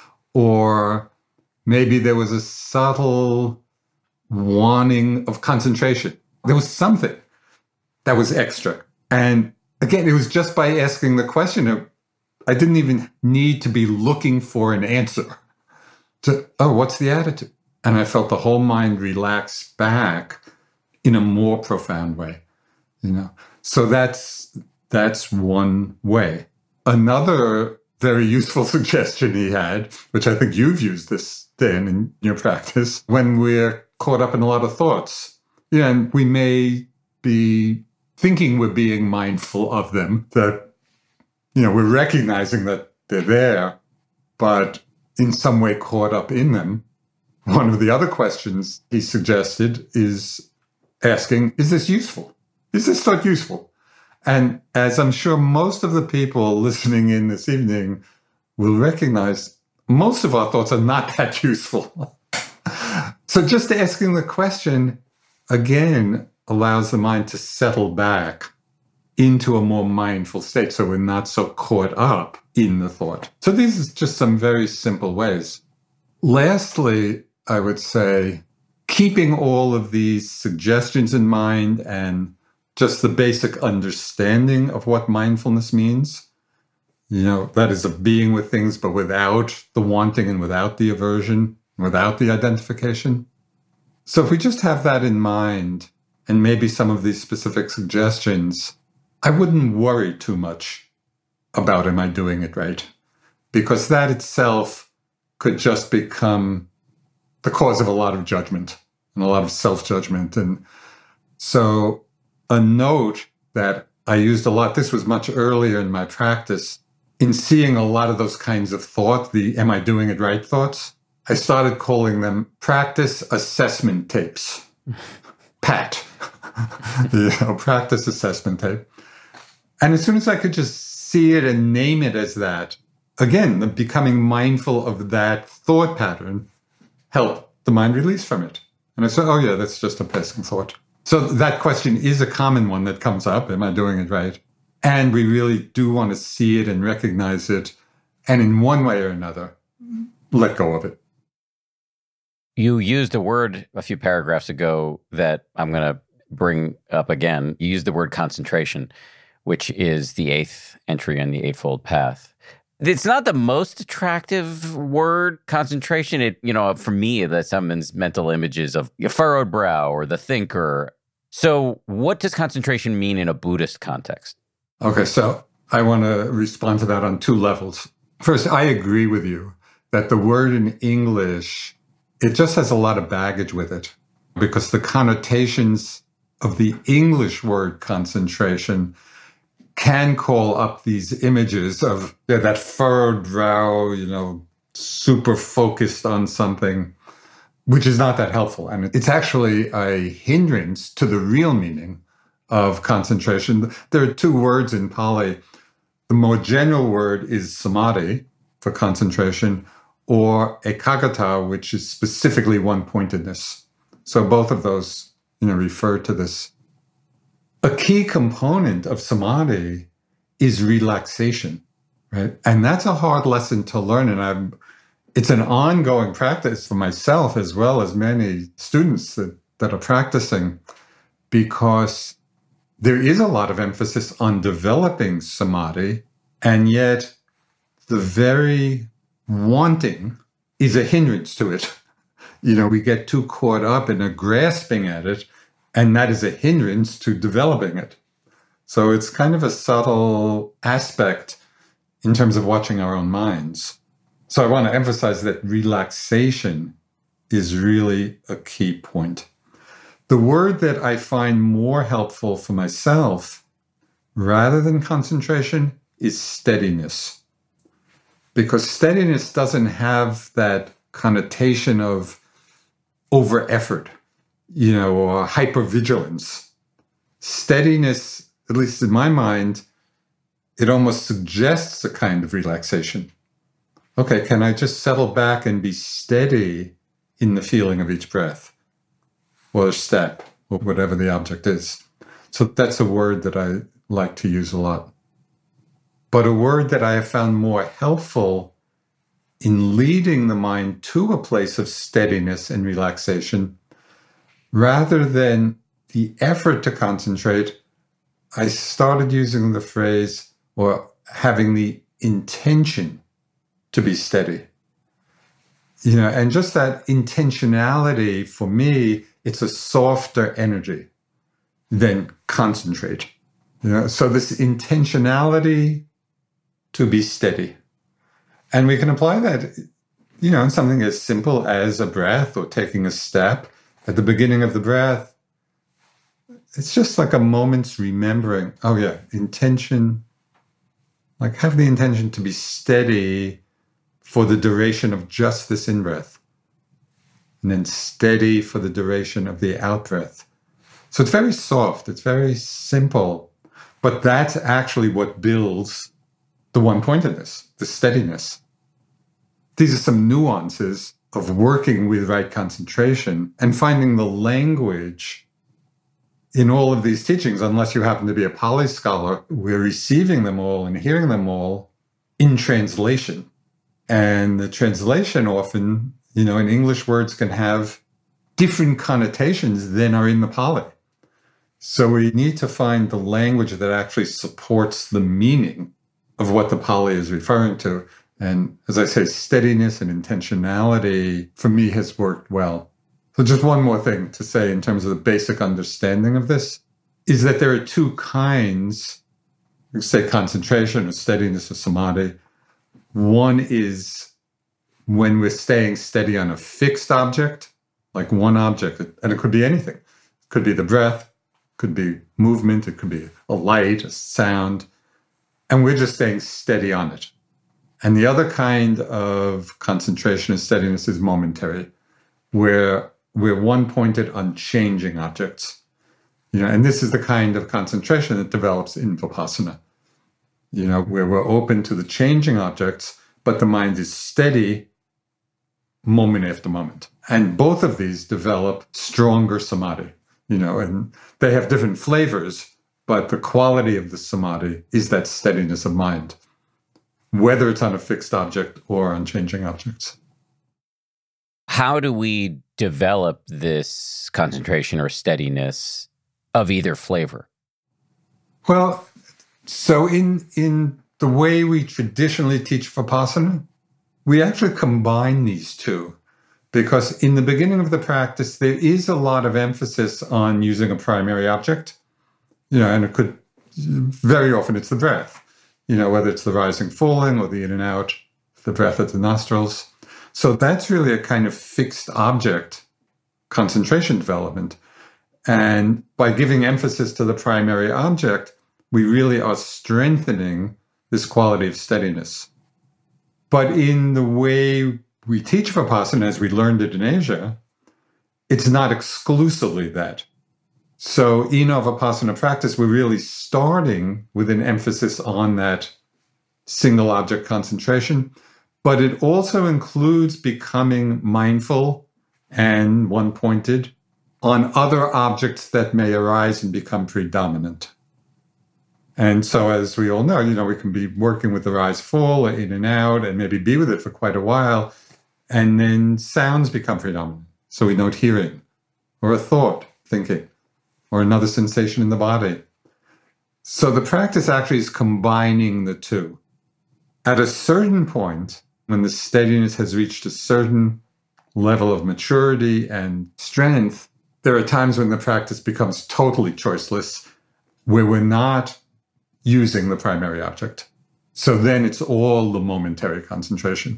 Or maybe there was a subtle wanting of concentration. There was something that was extra. And again, it was just by asking the question, I didn't even need to be looking for an answer. What's the attitude? And I felt the whole mind relax back in a more profound way, So that's one way. Another very useful suggestion he had, which I think you've used this, Dan, in your practice, when we're caught up in a lot of thoughts, and we may be thinking we're being mindful of them, that, we're recognizing that they're there, but in some way caught up in them. One of the other questions he suggested is asking, is this useful? Is this thought useful? And as I'm sure most of the people listening in this evening will recognize, most of our thoughts are not that useful. So just asking the question, again, allows the mind to settle back into a more mindful state so we're not so caught up in the thought. So these are just some very simple ways. Lastly, I would say keeping all of these suggestions in mind and just the basic understanding of what mindfulness means. That is of being with things, but without the wanting and without the aversion, without the identification. So if we just have that in mind, and maybe some of these specific suggestions, I wouldn't worry too much about am I doing it right? Because that itself could just become the cause of a lot of judgment and a lot of self-judgment. And so a note that I used a lot, this was much earlier in my practice, in seeing a lot of those kinds of thought, the am I doing it right thoughts, I started calling them practice assessment tapes. PAT. Practice assessment tape. And as soon as I could just see it and name it as that, again, the becoming mindful of that thought pattern helped the mind release from it. And I said, oh yeah, that's just a passing thought. So that question is a common one that comes up. Am I doing it right? And we really do want to see it and recognize it. And in one way or another, let go of it. You used a word a few paragraphs ago that I'm going to bring up again. You used the word concentration, which is the eighth entry in the Eightfold Path. It's not the most attractive word, concentration. It, for me, that summons mental images of a furrowed brow or the thinker. So what does concentration mean in a Buddhist context? Okay, so I want to respond to that on two levels. First, I agree with you that the word in English, it just has a lot of baggage with it because the connotations of the English word concentration can call up these images of that furrowed brow, super focused on something, which is not that helpful. And it's actually a hindrance to the real meaning of concentration. There are two words in Pali. The more general word is samadhi for concentration, or ekaggata, which is specifically one-pointedness. So both of those, refer to this. A key component of samadhi is relaxation, right? And that's a hard lesson to learn. And it's an ongoing practice for myself as well as many students that are practicing, because there is a lot of emphasis on developing samadhi, and yet the very wanting is a hindrance to it. We get too caught up in a grasping at it, and that is a hindrance to developing it. So it's kind of a subtle aspect in terms of watching our own minds. So I want to emphasize that relaxation is really a key point. The word that I find more helpful for myself, rather than concentration, is steadiness. Because steadiness doesn't have that connotation of over effort, or hypervigilance. Steadiness, at least in my mind, it almost suggests a kind of relaxation. Okay, can I just settle back and be steady in the feeling of each breath or step or whatever the object is? So that's a word that I like to use a lot. But a word that I have found more helpful in leading the mind to a place of steadiness and relaxation, rather than the effort to concentrate, I started using the phrase or having the intention to be steady. And just that intentionality, for me, it's a softer energy than concentrate. So this intentionality to be steady. And we can apply that, in something as simple as a breath or taking a step. At the beginning of the breath, it's just like a moment's remembering. Oh yeah, intention. Like have the intention to be steady for the duration of just this in-breath. And then steady for the duration of the out-breath. So it's very soft, it's very simple. But that's actually what builds the one-pointedness, the steadiness. These are some nuances of working with right concentration and finding the language in all of these teachings, unless you happen to be a Pali scholar, we're receiving them all and hearing them all in translation. And the translation often, in English words can have different connotations than are in the Pali. So we need to find the language that actually supports the meaning of what the Pali is referring to. And as I say, steadiness and intentionality for me has worked well. So just one more thing to say in terms of the basic understanding of this is that there are two kinds, say concentration or steadiness or samadhi. One is when we're staying steady on a fixed object, like one object, and it could be anything. It could be the breath, it could be movement, it could be a light, a sound, and we're just staying steady on it. And the other kind of concentration and steadiness is momentary, where we're one-pointed on changing objects. And this is the kind of concentration that develops in Vipassana, where we're open to the changing objects, but the mind is steady moment after moment. And both of these develop stronger samadhi, and they have different flavors, but the quality of the samadhi is that steadiness of mind, whether it's on a fixed object or on changing objects. How do we develop this concentration or steadiness of either flavor? Well, so in the way we traditionally teach Vipassana, we actually combine these two, because in the beginning of the practice, there is a lot of emphasis on using a primary object, and it could, very often it's the breath, whether it's the rising, falling, or the in and out, the breath at the nostrils. So that's really a kind of fixed object concentration development. And by giving emphasis to the primary object, we really are strengthening this quality of steadiness. But in the way we teach Vipassana, as we learned it in Asia, it's not exclusively that. So in our Vipassana practice, we're really starting with an emphasis on that single object concentration, but it also includes becoming mindful and one-pointed on other objects that may arise and become predominant. And so as we all know, we can be working with the rise, fall, or in and out, and maybe be with it for quite a while, and then sounds become predominant. So we note hearing, or a thought, thinking, or another sensation in the body. So the practice actually is combining the two. At a certain point, when the steadiness has reached a certain level of maturity and strength, there are times when the practice becomes totally choiceless, where we're not using the primary object. So then it's all the momentary concentration.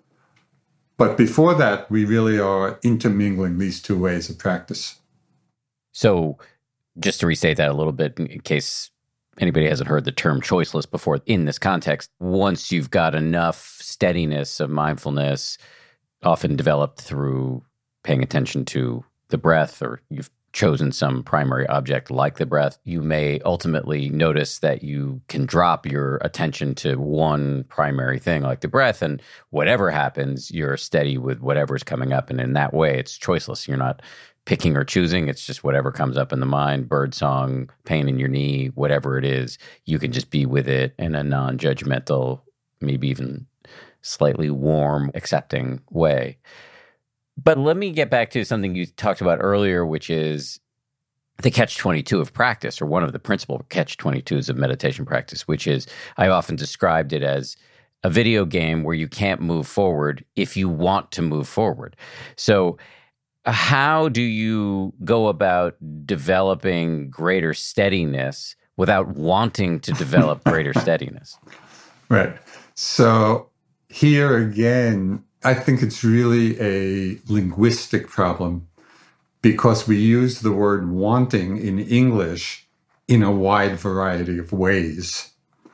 But before that, we really are intermingling these two ways of practice. So just to restate that a little bit, in case anybody hasn't heard the term choiceless before in this context, once you've got enough steadiness of mindfulness, often developed through paying attention to the breath, or you've chosen some primary object like the breath, you may ultimately notice that you can drop your attention to one primary thing like the breath, and whatever happens, you're steady with whatever's coming up. And in that way, it's choiceless. You're not picking or choosing. It's just whatever comes up in the mind, bird song, pain in your knee, whatever it is, you can just be with it in a non-judgmental, maybe even slightly warm, accepting way. But let me get back to something you talked about earlier, which is the catch-22 of practice, or one of the principal catch-22s of meditation practice, which is, I often described it as a video game where you can't move forward if you want to move forward. So how do you go about developing greater steadiness without wanting to develop greater steadiness? Right. So here again, I think it's really a linguistic problem, because we use the word wanting in English in a wide variety of ways.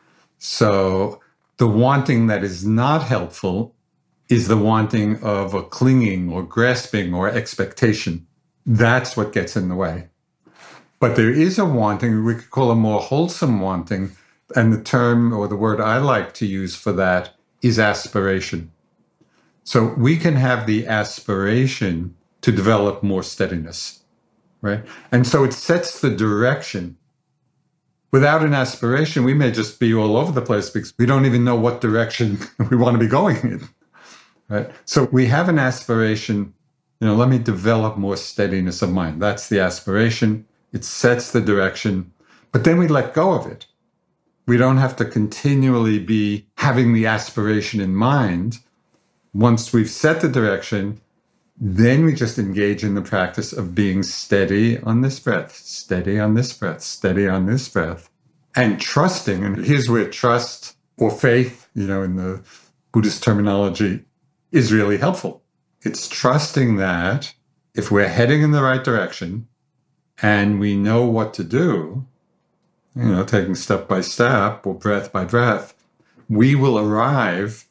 So the wanting that is not helpful is the wanting of a clinging or grasping or expectation. That's what gets in the way. But there is a wanting, we could call a more wholesome wanting, and the term or the word I like to use for that is aspiration. So we can have the aspiration to develop more steadiness, right? And so it sets the direction. Without an aspiration, we may just be all over the place because we don't even know what direction we want to be going in, right? So we have an aspiration, let me develop more steadiness of mind. That's the aspiration. It sets the direction, but then we let go of it. We don't have to continually be having the aspiration in mind. Once we've set the direction, then we just engage in the practice of being steady on this breath, steady on this breath, steady on this breath, and trusting. And here's where trust or faith, in the Buddhist terminology, is really helpful. It's trusting that if we're heading in the right direction and we know what to do, taking step by step or breath by breath, we will arrive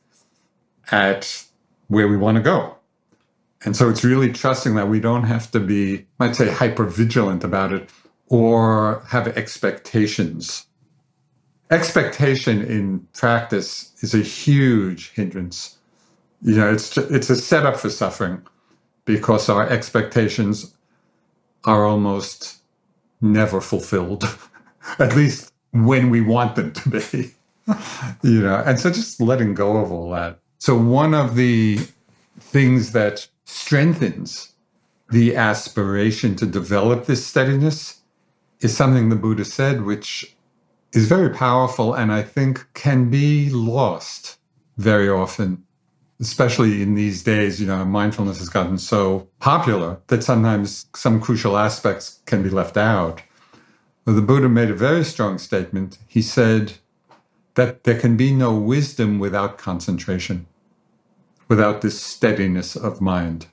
at where we want to go. And so it's really trusting that we don't have to be, I'd say, hyper-vigilant about it or have expectations. Expectation in practice is a huge hindrance. It's a setup for suffering because our expectations are almost never fulfilled, at least when we want them to be. And so just letting go of all that. So one of the things that strengthens the aspiration to develop this steadiness is something the Buddha said, which is very powerful and I think can be lost very often, especially in these days. Mindfulness has gotten so popular that sometimes some crucial aspects can be left out. But the Buddha made a very strong statement. He said that there can be no wisdom without concentration, without this steadiness of mind.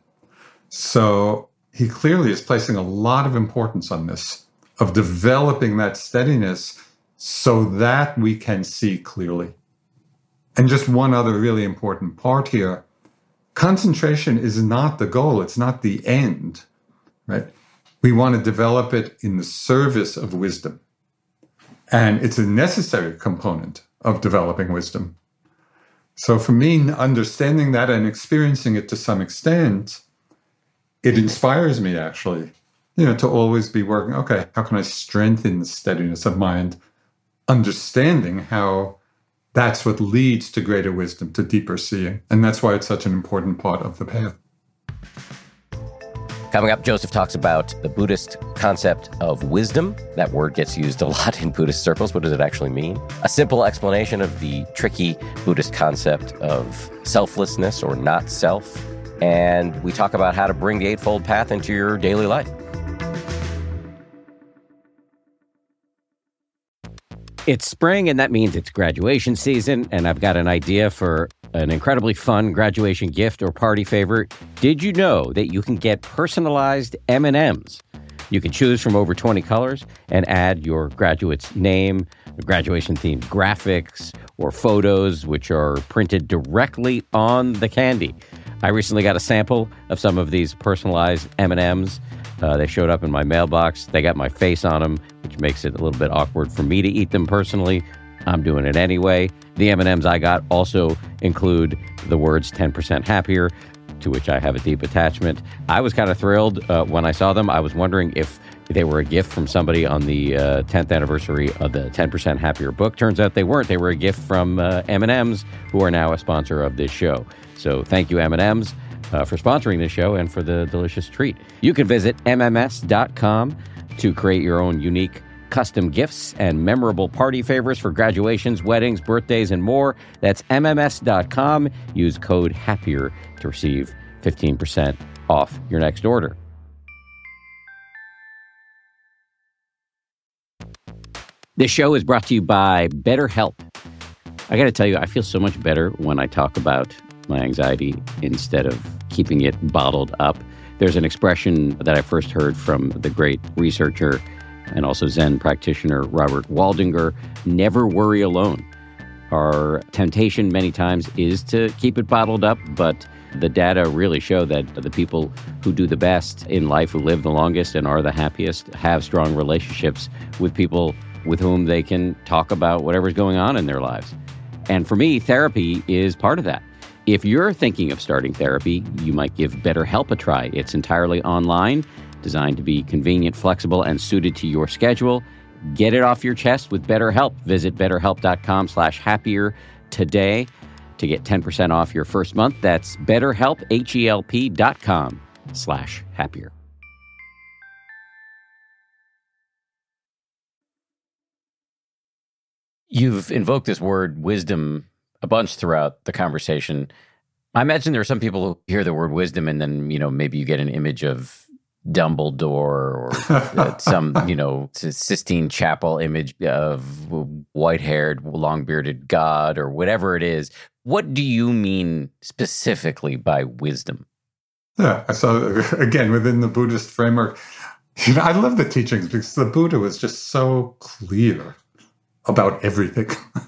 So he clearly is placing a lot of importance on this, of developing that steadiness so that we can see clearly. And just one other really important part here, concentration is not the goal, it's not the end, right? We want to develop it in the service of wisdom. And it's a necessary component of developing wisdom. So for me, understanding that and experiencing it to some extent, it inspires me actually, to always be working, okay, how can I strengthen the steadiness of mind, understanding how that's what leads to greater wisdom, to deeper seeing. And that's why it's such an important part of the path. Coming up, Joseph talks about the Buddhist concept of wisdom. That word gets used a lot in Buddhist circles. What does it actually mean? A simple explanation of the tricky Buddhist concept of selflessness or not self. And we talk about how to bring the Eightfold Path into your daily life. It's spring, and that means it's graduation season, and I've got an idea for an incredibly fun graduation gift or party favor. Did you know that you can get personalized M&Ms? You can choose from over 20 colors and add your graduate's name, graduation-themed graphics, or photos, which are printed directly on the candy. I recently got a sample of some of these personalized M&Ms. They showed up in my mailbox. They got my face on them, which makes it a little bit awkward for me to eat them personally. I'm doing it anyway. The M&Ms I got also include the words 10% happier, to which I have a deep attachment. I was kind of thrilled when I saw them. I was wondering if they were a gift from somebody on the 10th anniversary of the 10% Happier book. Turns out they weren't. They were a gift from M&Ms, who are now a sponsor of this show. So thank you, M&Ms. For sponsoring this show and for the delicious treat. You can visit MMS.com to create your own unique custom gifts and memorable party favors for graduations, weddings, birthdays, and more. That's MMS.com. Use code HAPPIER to receive 15% off your next order. This show is brought to you by BetterHelp. I got to tell you, I feel so much better when I talk about my anxiety instead of keeping it bottled up. There's an expression that I first heard from the great researcher and also Zen practitioner Robert Waldinger: never worry alone. Our temptation many times is to keep it bottled up, but the data really show that the people who do the best in life, who live the longest and are the happiest, have strong relationships with people with whom they can talk about whatever's going on in their lives. And for me, therapy is part of that. If you're thinking of starting therapy, you might give BetterHelp a try. It's entirely online, designed to be convenient, flexible, and suited to your schedule. Get it off your chest with BetterHelp. Visit BetterHelp.com/happier today to get 10% off your first month. That's BetterHelp, HELP.com/happier. You've invoked this word wisdom a bunch throughout the conversation. I imagine there are some people who hear the word wisdom and then, maybe you get an image of Dumbledore or some, Sistine Chapel image of white-haired, long-bearded God or whatever it is. What do you mean specifically by wisdom? Yeah, so again, within the Buddhist framework, I love the teachings because the Buddha was just so clear about everything.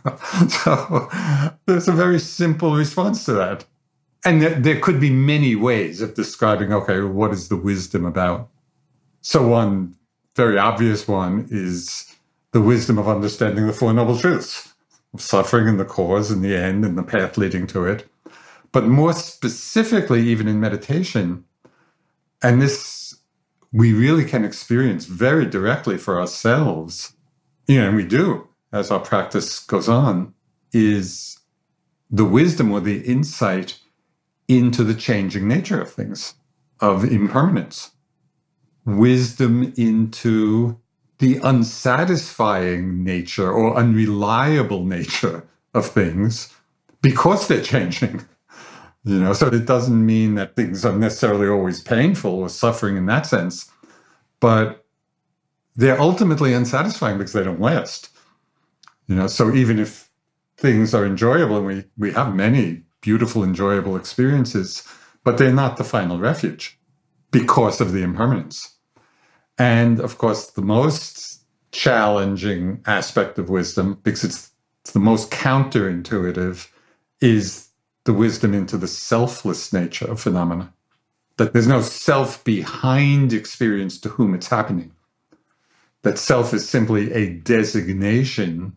So there's a very simple response to that. And there could be many ways of describing, okay, what is the wisdom about? So one very obvious one is the wisdom of understanding the Four Noble Truths, of suffering and the cause and the end and the path leading to it. But more specifically, even in meditation, and this we really can experience very directly for ourselves, and we do as our practice goes on, is the wisdom or the insight into the changing nature of things, of impermanence. Wisdom into the unsatisfying nature or unreliable nature of things because they're changing. So it doesn't mean that things are necessarily always painful or suffering in that sense, but they're ultimately unsatisfying because they don't last. So even if things are enjoyable, and we have many beautiful, enjoyable experiences, but they're not the final refuge because of the impermanence. And of course, the most challenging aspect of wisdom, because it's the most counterintuitive, is the wisdom into the selfless nature of phenomena. That there's no self behind experience to whom it's happening. That self is simply a designation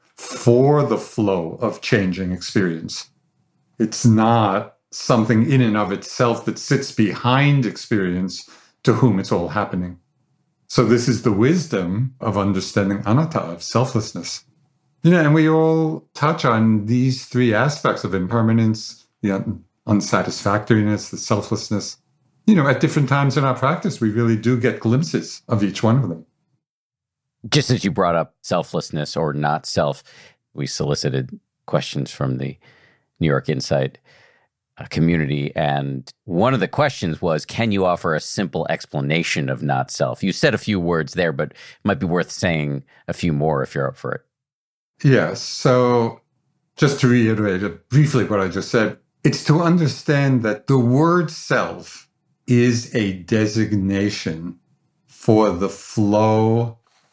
for the flow of changing experience. It's not something in and of itself that sits behind experience to whom it's all happening. So this is the wisdom of understanding anatta, of selflessness. And we all touch on these three aspects of impermanence, the unsatisfactoriness, the selflessness. At different times in our practice, we really do get glimpses of each one of them. Just as you brought up selflessness or not self, we solicited questions from the New York Insight community. And one of the questions was, can you offer a simple explanation of not self? You said a few words there, but it might be worth saying a few more if you're up for it. Yes. So just to reiterate briefly what I just said, it's to understand that the word self is a designation for the flow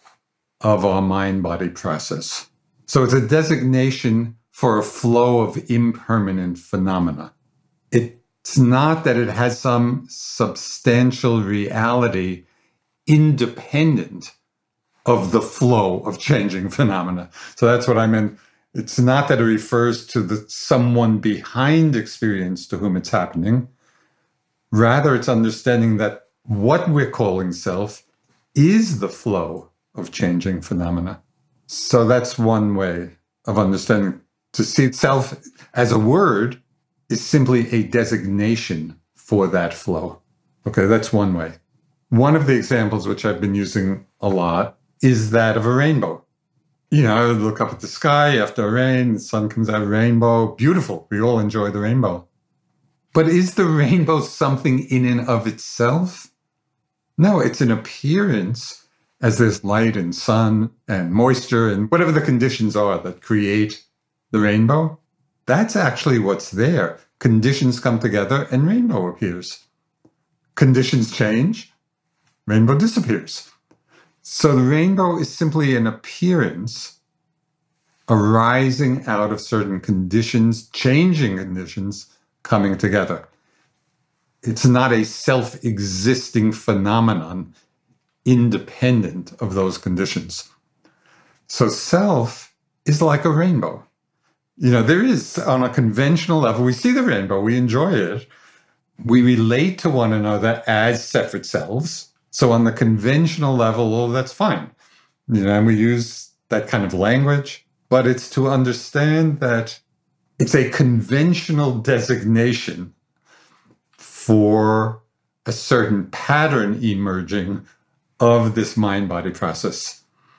of our mind-body process. So it's a designation for a flow of impermanent phenomena. It's not that it has some substantial reality independent of the flow of changing phenomena. So that's what I meant. It's not that it refers to the someone behind experience to whom it's happening. Rather, it's understanding that what we're calling self is the flow of changing phenomena. So that's one way of understanding. To see self as a word is simply a designation for that flow. Okay, that's one way. One of the examples which I've been using a lot is that of a rainbow. I look up at the sky after rain, the sun comes out, rainbow, beautiful. We all enjoy the rainbow. But is the rainbow something in and of itself? No, it's an appearance as there's light and sun and moisture and whatever the conditions are that create the rainbow. That's actually what's there. Conditions come together and rainbow appears. Conditions change, rainbow disappears. So the rainbow is simply an appearance arising out of certain conditions, changing conditions coming together. It's not a self-existing phenomenon independent of those conditions. So self is like a rainbow. There is, on a conventional level, we see the rainbow, we enjoy it. We relate to one another as separate selves. So on the conventional level, well, that's fine. And we use that kind of language, but it's to understand that it's a conventional designation for a certain pattern emerging of this mind-body process.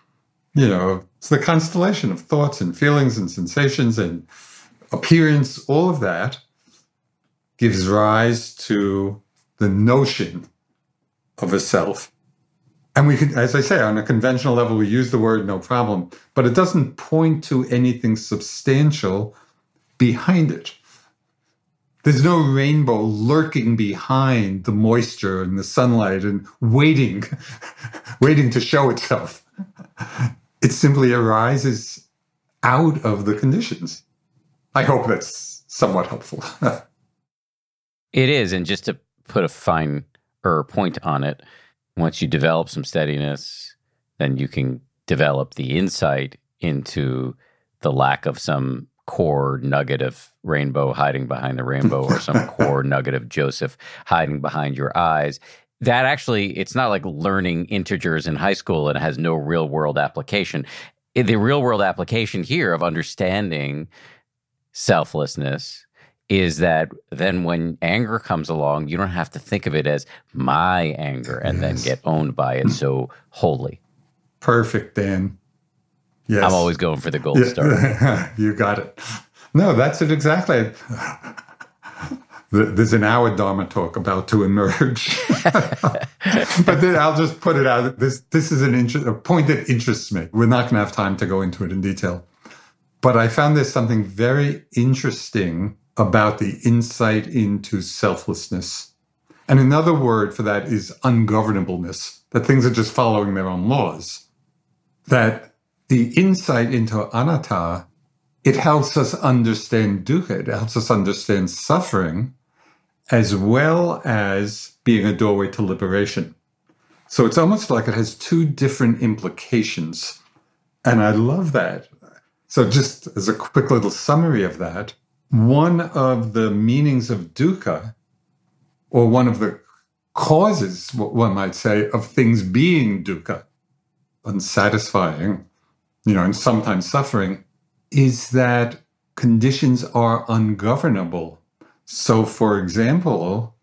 It's the constellation of thoughts and feelings and sensations and appearance. All of that gives rise to the notion of a self. And we can, as I say, on a conventional level, we use the word no problem, but it doesn't point to anything substantial behind it. There's no rainbow lurking behind the moisture and the sunlight and waiting to show itself. It simply arises out of the conditions. I hope that's somewhat helpful. It is. And just to put a finer point on it, once you develop some steadiness, then you can develop the insight into the lack of some core nugget of rainbow hiding behind the rainbow or some core nugget of Joseph hiding behind your eyes. That actually, it's not like learning integers in high school and it has no real world application. The real world application here of understanding selflessness is that then when anger comes along, you don't have to think of it as my anger and then get owned by it so wholly. Perfect, Dan. Yes. I'm always going for the gold star. You got it. No, that's it exactly. There's an hour Dharma talk about to emerge. But then I'll just put it out. This is a point that interests me. We're not going to have time to go into it in detail. But I found there's something very interesting about the insight into selflessness. And another word for that is ungovernableness, that things are just following their own laws. That the insight into anatta, it helps us understand dukkha, it helps us understand suffering, as well as being a doorway to liberation. So it's almost like it has two different implications. And I love that. So just as a quick little summary of that, one of the meanings of dukkha, or one of the causes, one might say, of things being dukkha, unsatisfying, and sometimes suffering, is that conditions are ungovernable. So, for example,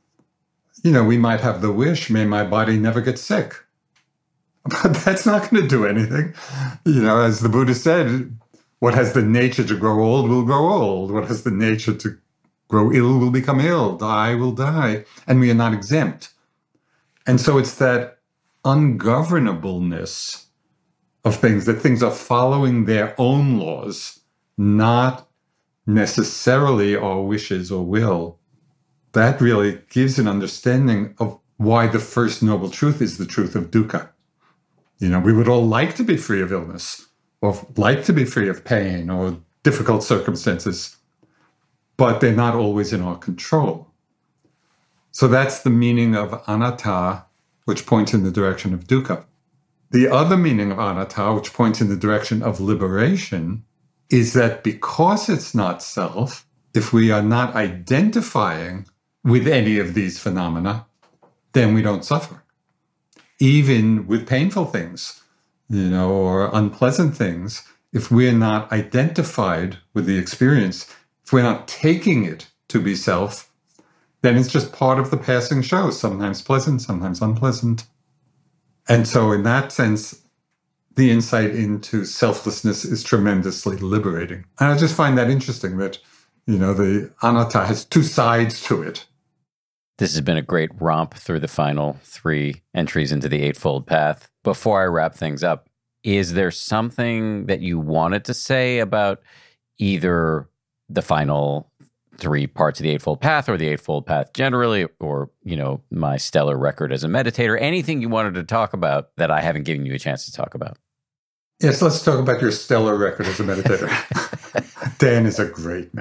we might have the wish, may my body never get sick. But that's not going to do anything. As the Buddha said, what has the nature to grow old will grow old. What has the nature to grow ill will become ill. Die will die. And we are not exempt. And so it's that ungovernableness of things, that things are following their own laws, not necessarily our wishes or will. That really gives an understanding of why the first noble truth is the truth of dukkha. We would all like to be free of illness, or like to be free of pain or difficult circumstances, but they're not always in our control. So that's the meaning of anatta, which points in the direction of dukkha. The other meaning of anatta, which points in the direction of liberation, is that because it's not self, if we are not identifying with any of these phenomena, then we don't suffer. Even with painful things, or unpleasant things, if we're not identified with the experience, if we're not taking it to be self, then it's just part of the passing show, sometimes pleasant, sometimes unpleasant. And so in that sense, the insight into selflessness is tremendously liberating. And I just find that interesting that, the anatta has two sides to it. This has been a great romp through the final 3 entries into the Eightfold Path. Before I wrap things up, is there something that you wanted to say about either the final 3 parts of the Eightfold Path or the Eightfold Path generally, or, my stellar record as a meditator, anything you wanted to talk about that I haven't given you a chance to talk about? Yes, let's talk about your stellar record as a meditator. Dan is a great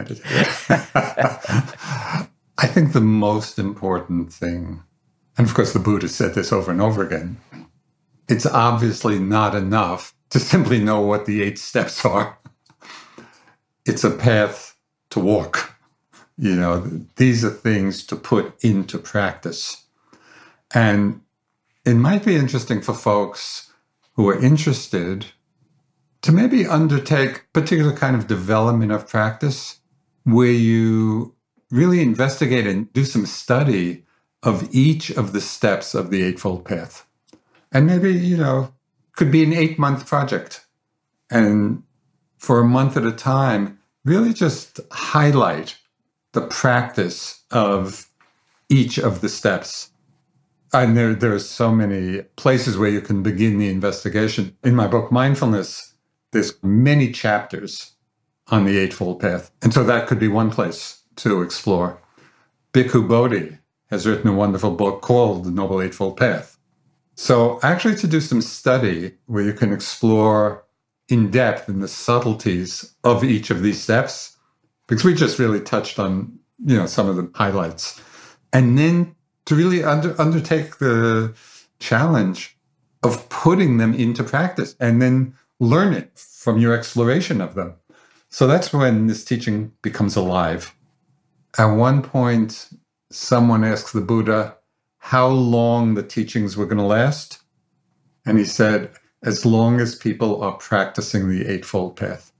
meditator. I think the most important thing, and of course the Buddha said this over and over again, it's obviously not enough to simply know what the 8 steps are. it's a path to walk. These are things to put into practice. And it might be interesting for folks who are interested to maybe undertake particular kind of development of practice where you really investigate and do some study of each of the steps of the Eightfold Path. And maybe, could be an 8-month project. And for a month at a time, really just highlight the practice of each of the steps. And there are so many places where you can begin the investigation. In my book, Mindfulness, there's many chapters on the Eightfold Path. And so that could be one place to explore. Bhikkhu Bodhi has written a wonderful book called The Noble Eightfold Path. So actually to do some study where you can explore in depth in the subtleties of each of these steps, because we just really touched on, some of the highlights. And then to really undertake the challenge of putting them into practice and then learn it from your exploration of them. So that's when this teaching becomes alive. At one point, someone asked the Buddha how long the teachings were going to last. And he said, as long as people are practicing the Eightfold Path.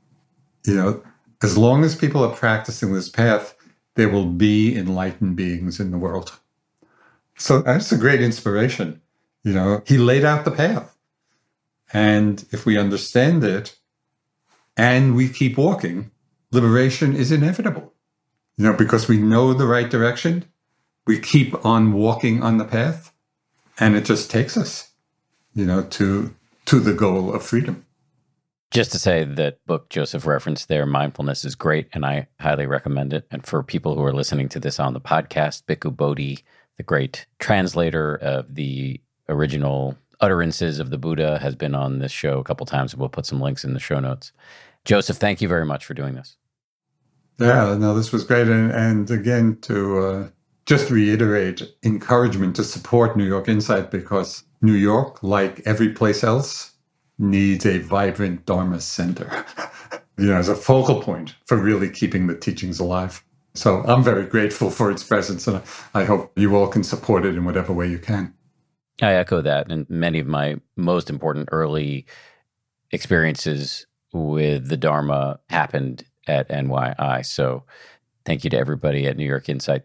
As long as people are practicing this path, there will be enlightened beings in the world. So that's a great inspiration. He laid out the path. And if we understand it and we keep walking, liberation is inevitable. Because we know the right direction, we keep on walking on the path, and it just takes us, to the goal of freedom. Just to say that book Joseph referenced there, Mindfulness, is great, and I highly recommend it. And for people who are listening to this on the podcast, Bhikkhu Bodhi, the great translator of the original utterances of the Buddha, has been on this show a couple times. We'll put some links in the show notes. Joseph, thank you very much for doing this. Yeah, no, this was great. And again, to just reiterate encouragement to support New York Insight, because New York, like every place else, needs a vibrant Dharma center, as a focal point for really keeping the teachings alive. So I'm very grateful for its presence, and I hope you all can support it in whatever way you can. I echo that. And many of my most important early experiences with the Dharma happened at NYI. So thank you to everybody at New York Insight.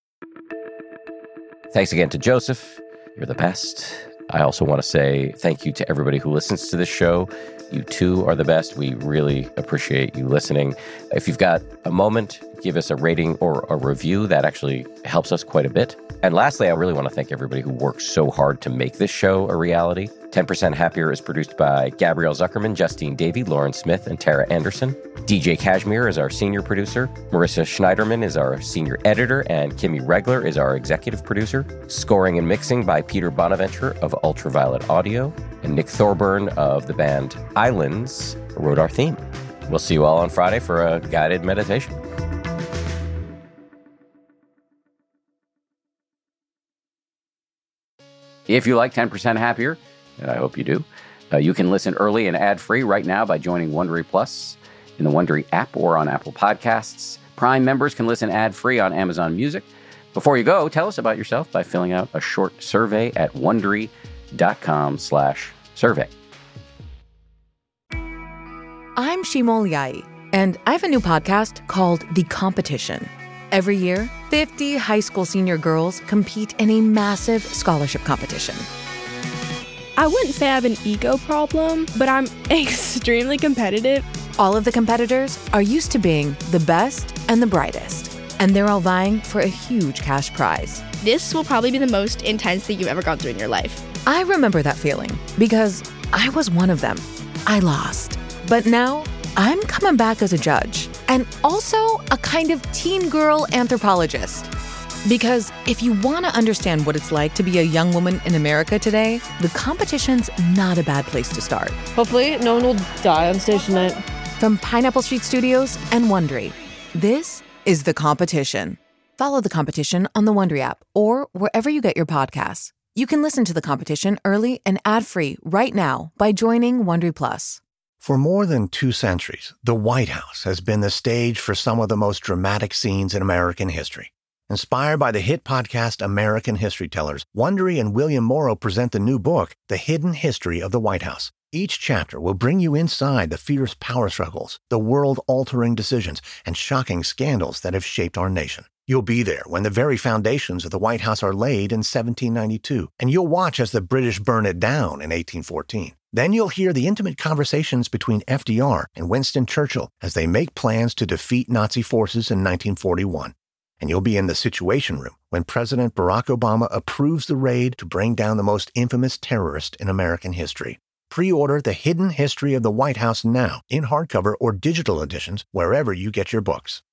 Thanks again to Joseph. You're the best. I also want to say thank you to everybody who listens to this show. You too are the best. We really appreciate you listening. If you've got a moment, give us a rating or a review. That actually helps us quite a bit. And lastly, I really want to thank everybody who works so hard to make this show a reality. 10% Happier is produced by Gabrielle Zuckerman, Justine Davey, Lauren Smith, and Tara Anderson. DJ Kashmir is our senior producer. Marissa Schneiderman is our senior editor, and Kimmy Regler is our executive producer. Scoring and mixing by Peter Bonaventure of Ultraviolet Audio, and Nick Thorburn of the band Islands wrote our theme. We'll see you all on Friday for a guided meditation. If you like 10% Happier, and I hope you do, you can listen early and ad-free right now by joining Wondery Plus in the Wondery app or on Apple Podcasts. Prime members can listen ad-free on Amazon Music. Before you go, tell us about yourself by filling out a short survey at Wondery.com/survey. I'm Shimol Yai, and I have a new podcast called The Competition. Every year, 50 high school senior girls compete in a massive scholarship competition. I wouldn't say I have an ego problem, but I'm extremely competitive. All of the competitors are used to being the best and the brightest, and they're all vying for a huge cash prize. This will probably be the most intense thing you've ever gone through in your life. I remember that feeling because I was one of them. I lost. But now I'm coming back as a judge and also a kind of teen girl anthropologist. Because if you want to understand what it's like to be a young woman in America today, The Competition's not a bad place to start. Hopefully, no one will die on stage tonight. From Pineapple Street Studios and Wondery, this is The Competition. Follow The Competition on the Wondery app or wherever you get your podcasts. You can listen to The Competition early and ad-free right now by joining Wondery Plus. For more than 2 centuries, the White House has been the stage for some of the most dramatic scenes in American history. Inspired by the hit podcast American History Tellers, Wondery and William Morrow present the new book, The Hidden History of the White House. Each chapter will bring you inside the fierce power struggles, the world-altering decisions, and shocking scandals that have shaped our nation. You'll be there when the very foundations of the White House are laid in 1792, and you'll watch as the British burn it down in 1814. Then you'll hear the intimate conversations between FDR and Winston Churchill as they make plans to defeat Nazi forces in 1941. And you'll be in the Situation Room when President Barack Obama approves the raid to bring down the most infamous terrorist in American history. Pre-order The Hidden History of the White House now in hardcover or digital editions wherever you get your books.